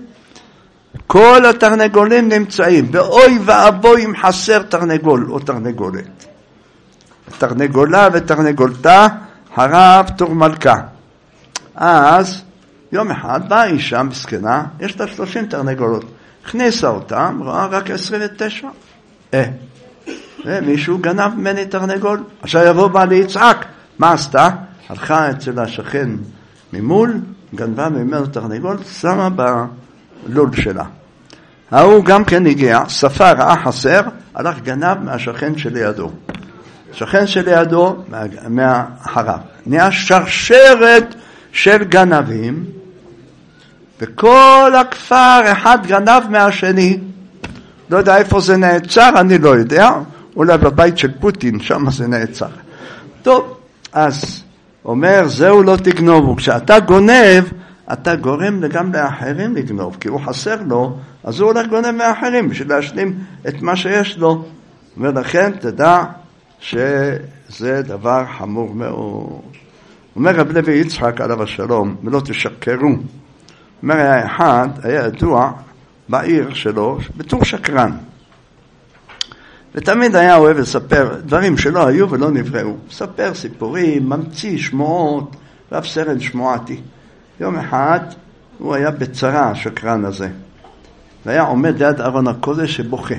כל התרנגולים נמצאים. ואוי ואבוי אם חסר תרנגול או תרנגולת. תרנגולה ותרנגולתה, הרב תור מלכה. אז יום אחד באה אישה מסכנה, יש לה 30 תרנגולות. הכניסה אותם, רואה רק 29. מישהו גנב ממני תרנגול. עכשיו יבוא בעלי יצעק. מה עשתה? הלכה אצל השכן ממול, גנבה ממנו תרנגול, שמה בלול שלה. ההוא גם כן הגיע, ספר ראה חסר, הלך גנב מהשכן שלידו. השכן שלידו מהחרב. נהיה שרשרת של גנבים, וכל הכפר אחד גנב מהשני. לא יודע איפה זה נעצר, אני לא יודע. אולי בבית של פוטין, שם זה נעצר. טוב, אז אומר, זהו לא תגנובו. כשאתה גונב, אתה גורם גם לאחרים לגנוב, כי הוא חסר לו, אז הוא הולך גונב מאחרים, בשביל להשלים את מה שיש לו. ולכן תדע שזה דבר חמור מאוד. אומר רב לוי יצחק עליו השלום, ולא תשקרו. אומר, היה אחד, היה ידוע בעיר שלו, בתור שקרן. ותמיד היה אוהב לספר דברים שלא היו ולא נבראו. ספר סיפורים, ממציא שמועות, רב סרן שמועתי. יום אחד הוא היה בצרה, השקרן הזה. והיה עומד ליד ארון הקודש שבוכה.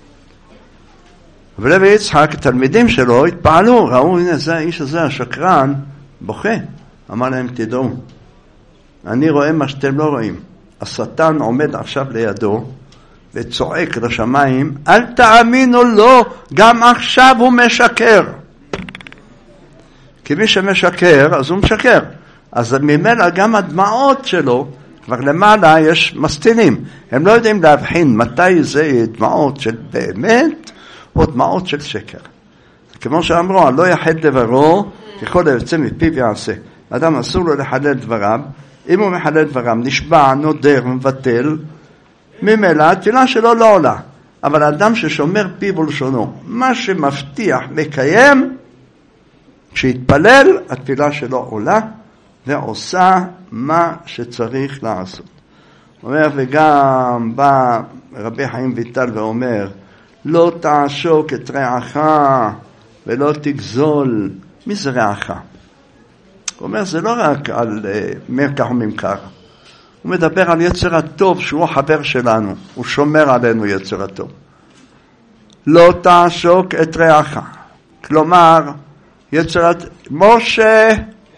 ולוי יצחק, התלמידים שלו התפעלו, ראו, הנה זה האיש הזה, השקרן, בוכה. אמר להם, תדעו, אני רואה מה שאתם לא רואים. השטן עומד עכשיו לידו, וצועק לשמיים, אל תאמינו לו, גם עכשיו הוא משקר. כי מי שמשקר, אז הוא משקר. אז ממילא גם הדמעות שלו, כבר למעלה יש מסתינים. הם לא יודעים להבחין מתי זה דמעות של באמת, או דמעות של שקר. כמו שאמרו, לא יחד דברו, ככל היוצא מפיו יעשה. אדם אסור לו לחלל דבריו, אם הוא מחלל דבריו, נשבע, נודר, מבטל, ממילא התפילה שלו לא עולה. אבל האדם ששומר פיו ולשונו, מה שמבטיח מקיים, כשהתפלל, התפילה שלו עולה, ועושה מה שצריך לעשות. אומר, וגם בא רבי חיים ויטל ואומר, לא תעשוק את רעך ולא תגזול. מי זה רעך? הוא אומר, זה לא רק על מרקח וממכר. הוא מדבר על יצר הטוב שהוא החבר שלנו, הוא שומר עלינו יצר הטוב. לא תעשוק את רעך, כלומר יצר משה,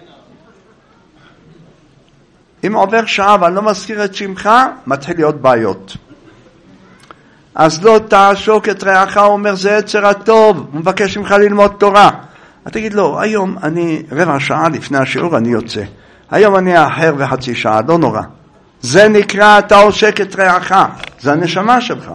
אם עובר שעה ואני לא מזכיר את שמך, מתחיל להיות בעיות. אז לא תעשוק את רעך, הוא אומר זה יצר הטוב, הוא מבקש ממך ללמוד תורה. אתה תגיד לו, היום אני רבע שעה לפני השיעור אני יוצא, היום אני אחר וחצי שעה, לא נורא. זה נקרא אתה עושק את רעך, זה הנשמה שלך.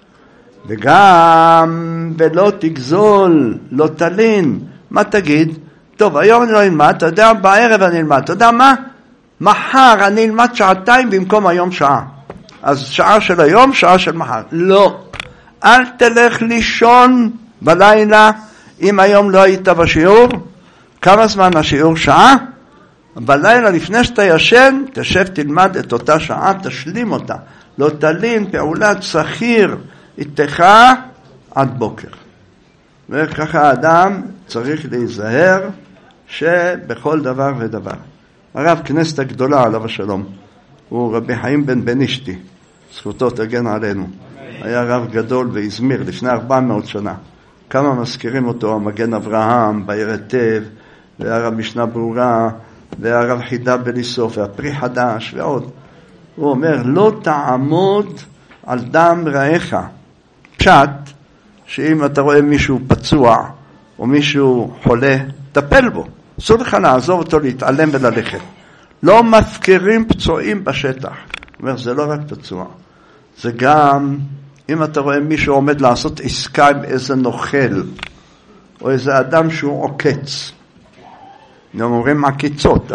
וגם ולא תגזול, לא תלין. מה תגיד? טוב, היום אני לא אלמד, אתה יודע, בערב אני אלמד, אתה יודע מה? מחר אני אלמד שעתיים במקום היום שעה. אז שעה של היום, שעה של מחר. לא. אל תלך לישון בלילה, אם היום לא היית בשיעור. כמה זמן השיעור? שעה? בלילה לפני שאתה ישן, תשב תלמד את אותה שעה, תשלים אותה. לא תלין פעולת שכיר איתך עד בוקר. וככה האדם צריך להיזהר שבכל דבר ודבר. הרב כנסת הגדולה עליו השלום, הוא רבי חיים בן בנישתי, זכותו תגן עלינו. היה רב גדול והזמיר לפני 400 שנה. כמה מזכירים אותו, המגן אברהם, בעיר היטב, והרב משנה ברורה, והרב חידה בליסוף, והפרי חדש ועוד. הוא אומר, לא תעמוד על דם רעך. פשט, שאם אתה רואה מישהו פצוע, או מישהו חולה, טפל בו. אסור לך לעזוב אותו, להתעלם וללכת. לא מפקירים פצועים בשטח. הוא אומר, זה לא רק פצוע. זה גם, אם אתה רואה מישהו עומד לעשות עסקה עם איזה נוכל, או איזה אדם שהוא עוקץ. הם אומרים עקיצות,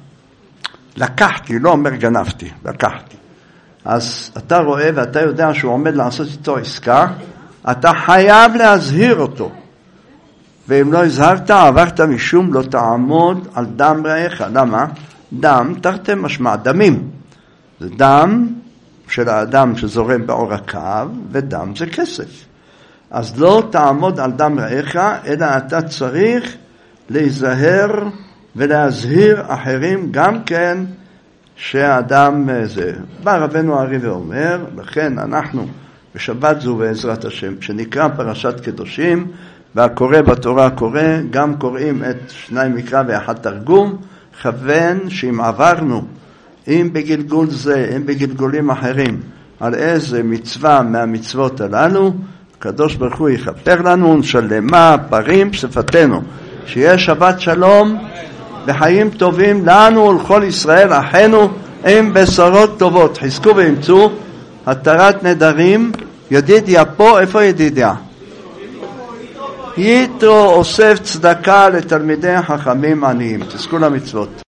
לקחתי, לא אומר גנבתי, לקחתי. אז אתה רואה ואתה יודע שהוא עומד לעשות איתו עסקה, אתה חייב להזהיר אותו. ואם לא הזהרת, עברת משום לא תעמוד על דם רעך. למה? דם, תרתי משמע, דמים. זה דם של האדם שזורם בעור הקו, ודם זה כסף. אז לא תעמוד על דם רעך, אלא אתה צריך להיזהר ולהזהיר אחרים גם כן שהאדם זה. בא רבנו הארי ואומר, לכן אנחנו בשבת זו בעזרת השם, שנקרא פרשת קדושים, והקורא בתורה קורא, גם קוראים את שניים מקרא ואחד תרגום, כוון שאם עברנו, אם בגלגול זה, אם בגלגולים אחרים, על איזה מצווה מהמצוות הללו, הקדוש ברוך הוא יכפר לנו ונשלמה פרים שפתנו, שיהיה שבת שלום וחיים טובים לנו ולכל ישראל אחינו עם בשורות טובות. חזקו ואמצו התרת נדרים. ידידיה פה, איפה ידידיה? יתרו אוסף צדקה לתלמידי החכמים עניים. תזכו למצוות.